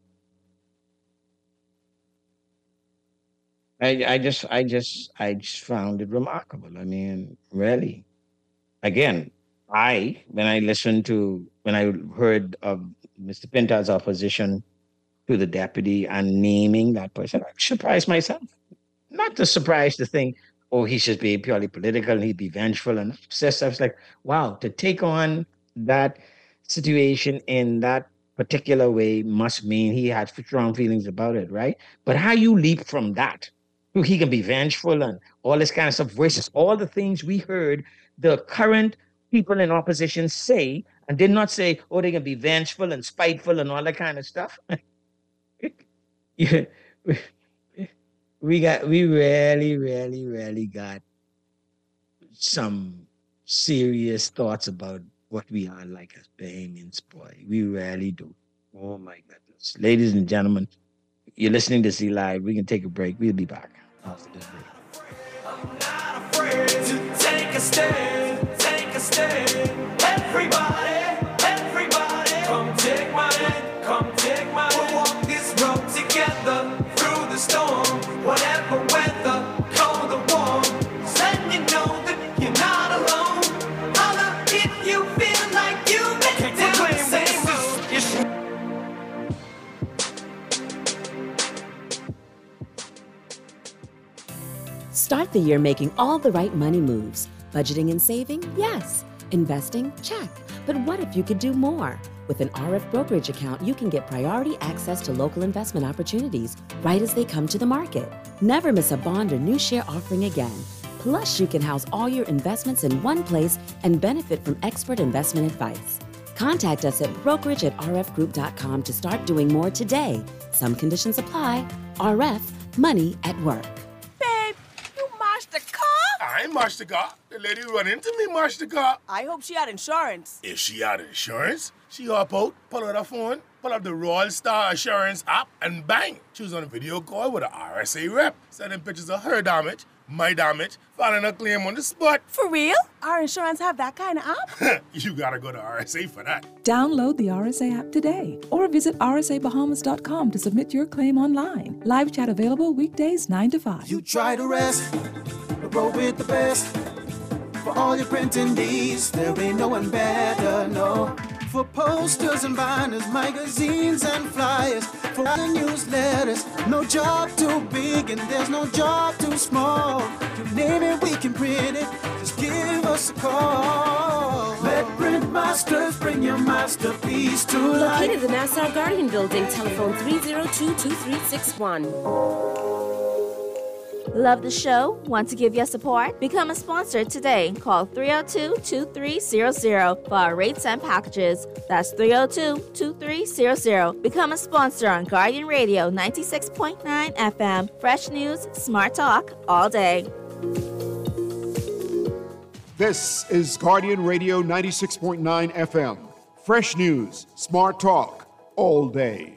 I, I just, I just, I just found it remarkable. I mean, really. Again, I, when I listened to, when I heard of Mister Pintar's opposition to the deputy and naming that person, I surprised myself. Not to surprise to think, oh, he should be purely political and he'd be vengeful and obsessed. I was like, wow, to take on that situation in that particular way must mean he had strong feelings about it, right? But how you leap from that, he can be vengeful and all this kind of stuff versus all the things we heard the current people in opposition say, and did not say, oh, they're going to be vengeful and spiteful and all that kind of stuff. Yeah, we, we got, we really, really, really got some serious thoughts about what we are like as Bahamians, boy. We really do. Oh my goodness. Ladies and gentlemen, you're listening to Z Live. We can take a break. We'll be back after this break. Afraid to take a stand, take a stand. Everybody, everybody, come take my hand, come take my hand. We'll walk this road together through the storm, whatever weather, cold or warm. Letting you know that you're not alone. Holla if you feel like you make it down the same road. Start the year making all the right money moves. Budgeting and saving? Yes. Investing? Check. But what if you could do more? With an R F brokerage account, you can get priority access to local investment opportunities right as they come to the market. Never miss a bond or new share offering again. Plus, you can house all your investments in one place and benefit from expert investment advice. Contact us at brokerage at r f group dot com to start doing more today. Some conditions apply. R F, money at work. Babe, you mashed the car? I ain't mashed the car. The lady run into me mashed the car. I hope she had insurance. If she had insurance, she hop out, pull out her phone, pull up the Royal Star Assurance app, and bang! She was on a video call with an R S A rep, sending pictures of her damage, my damage, filing a claim on the spot. For real? Our insurance have that kind of app? You gotta go to R S A for that. Download the R S A app today or visit r s a bahamas dot com to submit your claim online. Live chat available weekdays nine to five. You try to rest, roll with the best. For all your printing needs, there ain't no one better, no. For posters and banners, magazines and flyers, for all the newsletters, no job too big and there's no job too small. You name it, we can print it, just give us a call. Let Print Masters bring your masterpiece to life. Located in the Nassau Guardian Building, telephone three oh two, two three six one. Love the show? Want to give your support? Become a sponsor today. Call three oh two, two three zero zero for our rates and packages. That's three oh two, two three zero zero. Become a sponsor on Guardian Radio ninety-six point nine F M. Fresh news, smart talk, all day. This is Guardian Radio ninety-six point nine F M. Fresh news, smart talk, all day.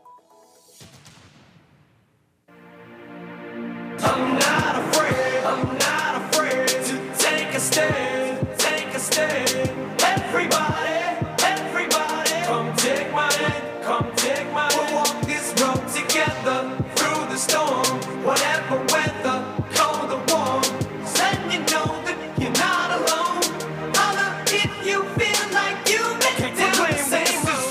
I'm not afraid, I'm not afraid to take a stand, take a stand. Everybody, everybody, come take my hand, come take my hand. We'll walk this road together through the storm, whatever weather, cold or warm. Letting you know that you're not alone. Holla if you feel like you make it down the same road.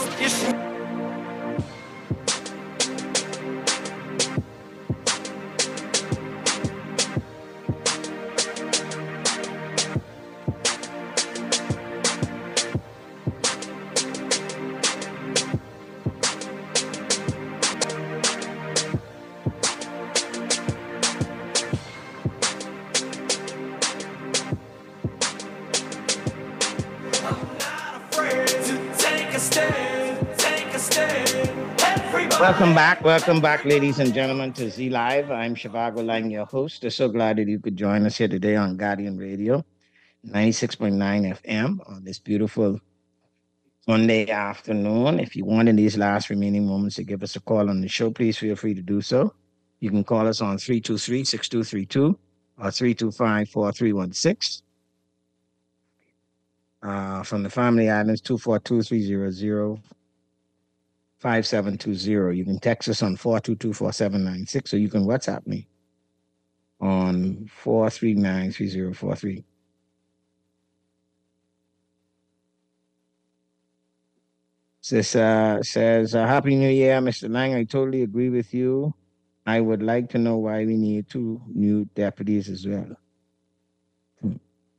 Welcome back. Welcome back, ladies and gentlemen, to Z Live. I'm Shivago Lang, your host. I'm so glad that you could join us here today on Guardian Radio, ninety-six point nine F M on this beautiful Monday afternoon. If you want in these last remaining moments to give us a call on the show, please feel free to do so. You can call us on three two three, six two three two or three two five, four three one six. Uh, from the Family Islands, two four two, three zero zero, five seven two zero. You can text us on four two two, four seven nine six, or you can WhatsApp me on four three nine, three zero four three. This uh, says, uh, Happy New Year, Mister Lang. I totally agree with you. I would like to know why we need two new deputies as well. Hmm.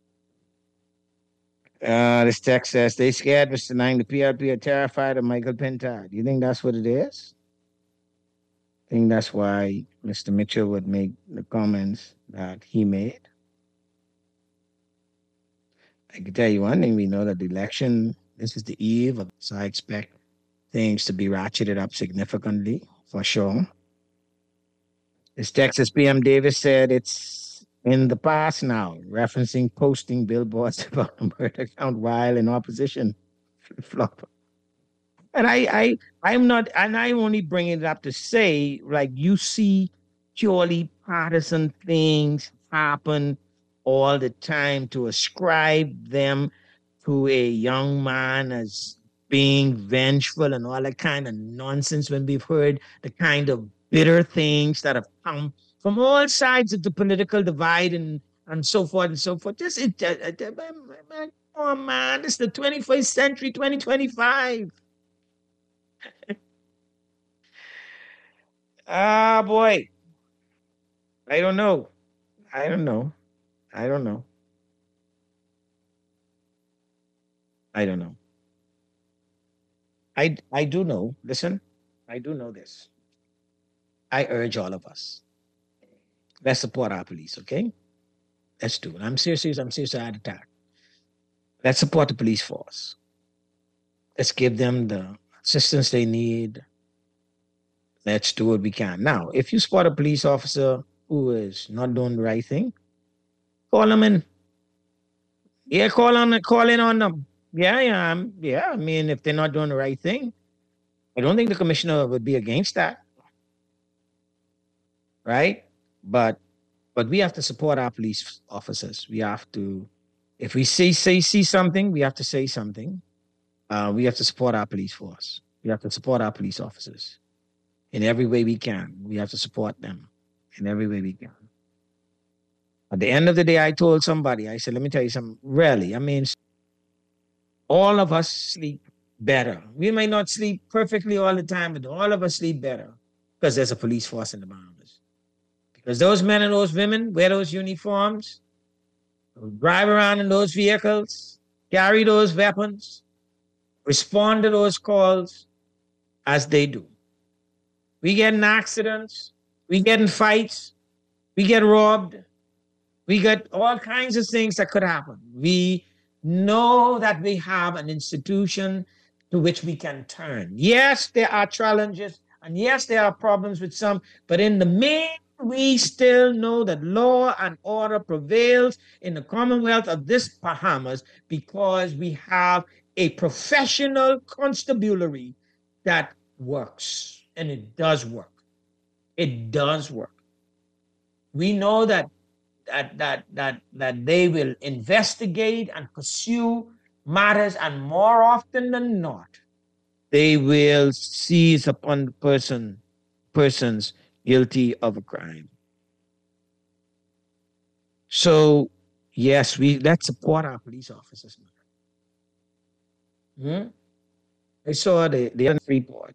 Uh, this text says, they scared Mister Lang. The P L P are terrified of Michael Pintard. Do you think that's what it is? I think that's why Mister Mitchell would make the comments that he made. I can tell you one thing, we know that the election, this is the eve, of, so I expect things to be ratcheted up significantly, for sure. As Texas P M Davis said, it's in the past now, referencing posting billboards about the murder count while in opposition. Flop. And I, I, I'm not, and I'm only bringing it up to say, like, you see purely partisan things happen all the time to ascribe them to a young man as being vengeful and all that kind of nonsense when we've heard the kind of bitter things that have come from all sides of the political divide and, and so forth and so forth. Just, it, uh, uh, oh man, it's the twenty-first century, twenty twenty-five. Ah, boy. I don't know. I don't know. I don't know. I don't know. I, I do know, listen, I do know this. I urge all of us, let's support our police, okay? Let's do it. I'm serious, I'm serious at attack. Let's support the police force. Let's give them the assistance they need. Let's do what we can. Now, if you spot a police officer who is not doing the right thing, call them in. Yeah, call on call in on them. Yeah, yeah, I'm, yeah. I mean, if they're not doing the right thing, I don't think the commissioner would be against that, right? But, but we have to support our police officers. We have to, if we see say see something, we have to say something. Uh, we have to support our police force. We have to support our police officers in every way we can. We have to support them in every way we can. At the end of the day, I told somebody, I said, let me tell you something, really, I mean, all of us sleep better. We may not sleep perfectly all the time, but all of us sleep better because there's a police force in the Bahamas. Because those men and those women wear those uniforms, drive around in those vehicles, carry those weapons, respond to those calls as they do. We get in accidents, we get in fights, we get robbed, we get all kinds of things that could happen. We know that we have an institution to which we can turn. Yes, there are challenges, and yes, there are problems with some, but in the main, we still know that law and order prevails in the Commonwealth of this Bahamas because we have a professional constabulary that works, and it does work. It does work. We know that that that that that they will investigate and pursue matters, and more often than not, they will seize upon the person persons guilty of a crime. So yes, we let's support our police officers. Hmm? I saw the the Freeport,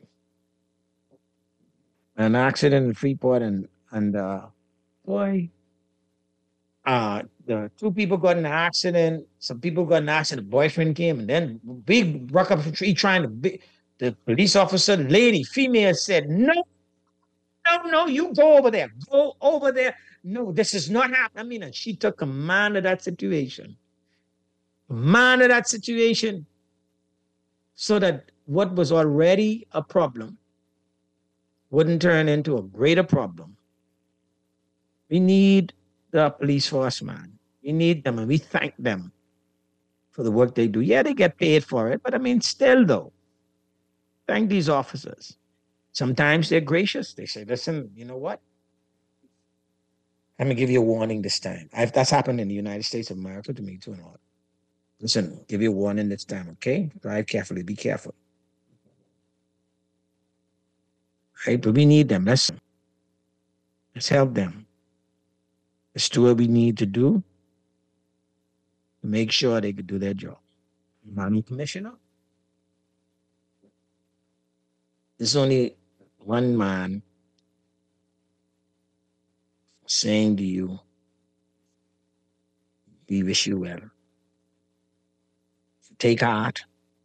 an accident in Freeport, and and uh, boy. Uh, the two people got in an accident. Some people got in an accident. The boyfriend came, and then big rock up a tree trying to. Be, the police officer, the lady, female, said, "No, no, no! You go over there. Go over there. No, this is not happening." I mean, and she took command of that situation. Command of that situation, so that what was already a problem wouldn't turn into a greater problem. We need the police force, man. We need them, and we thank them for the work they do. Yeah, they get paid for it, but I mean, still though, thank these officers. Sometimes they're gracious. They say, listen, you know what? I'm going to give you a warning this time. I've, that's happened in the United States of America to me too and all. Listen, give you a warning this time, okay? Drive carefully. Be careful. Right? But we need them. Let's, let's help them. Let's do what we need to do to make sure they could do their job. Mommy Commissioner, there's only one man saying to you, we wish you well. Take heart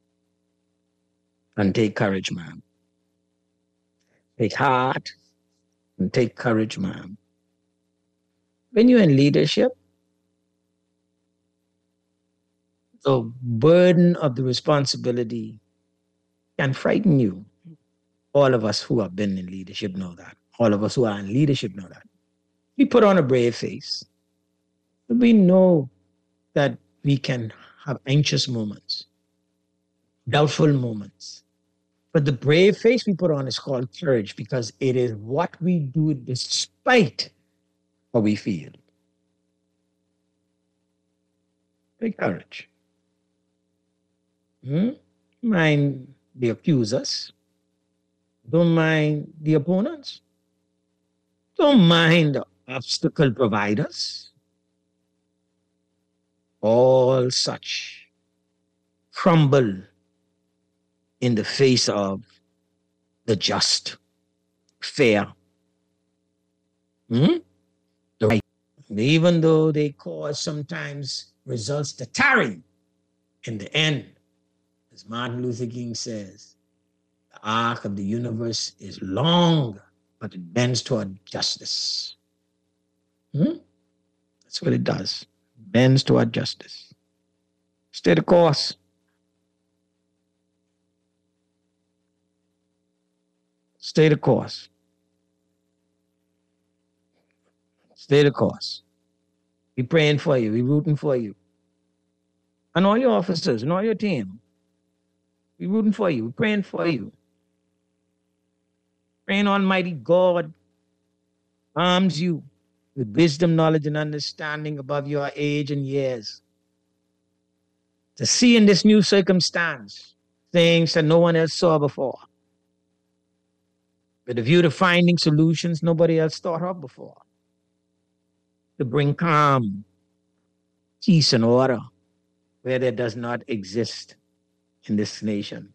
and take courage, ma'am. Take heart and take courage, ma'am. When you're in leadership, the burden of the responsibility can frighten you. All of us who have been in leadership know that. All of us who are in leadership know that. We put on a brave face. We know that we can have anxious moments, doubtful moments. But the brave face we put on is called courage, because it is what we do despite what we feel. Take courage. Hmm? Mind the accusers. Don't mind the opponents. Don't mind the obstacle providers. All such crumble in the face of the just, fair, hmm? the right. Even though they cause sometimes results to tarry, in the end, as Martin Luther King says, the arc of the universe is long, but it bends toward justice. Hmm? That's what it does. It bends toward justice. Stay the course. Stay the course. Stay the course. We're praying for you. We're rooting for you. And all your officers and all your team. We're rooting for you. We're praying for you. Praying Almighty God arms you with wisdom, knowledge, and understanding above your age and years. To see in this new circumstance things that no one else saw before. With a view to finding solutions nobody else thought of before. To bring calm, peace, and order where there does not exist in this nation.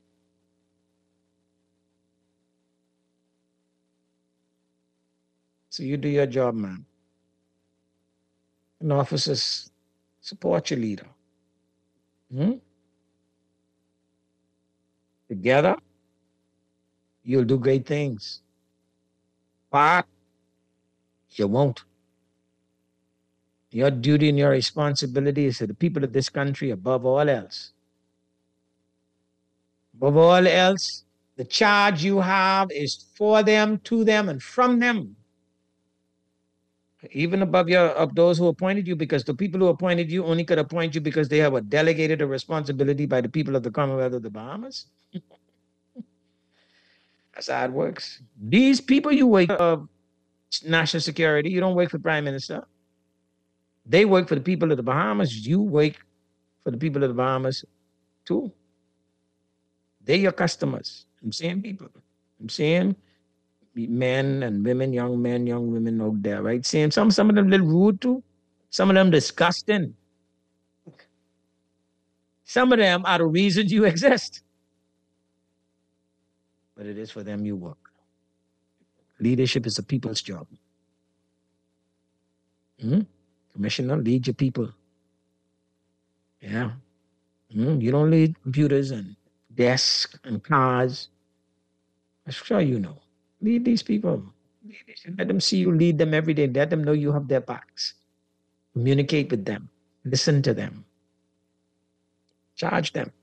So you do your job, man. And officers, support your leader. Hmm? Together, you'll do great things. But you won't. Your duty and your responsibility is to the people of this country above all else. Above all else, the charge you have is for them, to them, and from them. Even above your of those who appointed you, because the people who appointed you only could appoint you because they have a delegated a responsibility by the people of the Commonwealth of the Bahamas. That's how it works. These people you work for national security, you don't work for Prime Minister. They work for the people of the Bahamas. You work for the people of the Bahamas too. They're your customers. I'm saying people. I'm saying men and women, young men, young women out there, right? Saying some, some of them a little rude too. Some of them disgusting. Some of them are the reasons you exist. But it is for them you work. Leadership is a people's job. Hmm? Commissioner, lead your people. Yeah. Hmm? You don't lead computers and desks and cars. I'm sure you know. Lead these people. Let them see you lead them every day. Let them know you have their backs. Communicate with them. Listen to them. Charge them.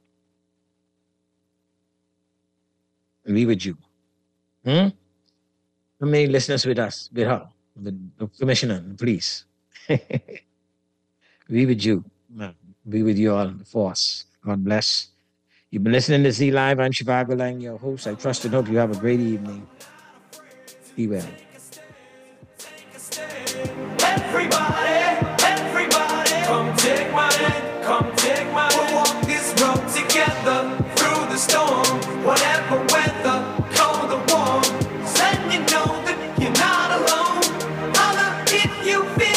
We with you. Hmm? How many listeners with us? With her? With the commissioner, the police. We with you. Be with you all, the force. God bless. You've been listening to Z Live. I'm Shivago Lang, your host. I trust and hope you have a great evening. Be well. Everybody, everybody, come take my hand, come take my hand. We'll walk this road together through the storm, whatever weather, cold or warm. Let you know that you're not alone. Holla if you feel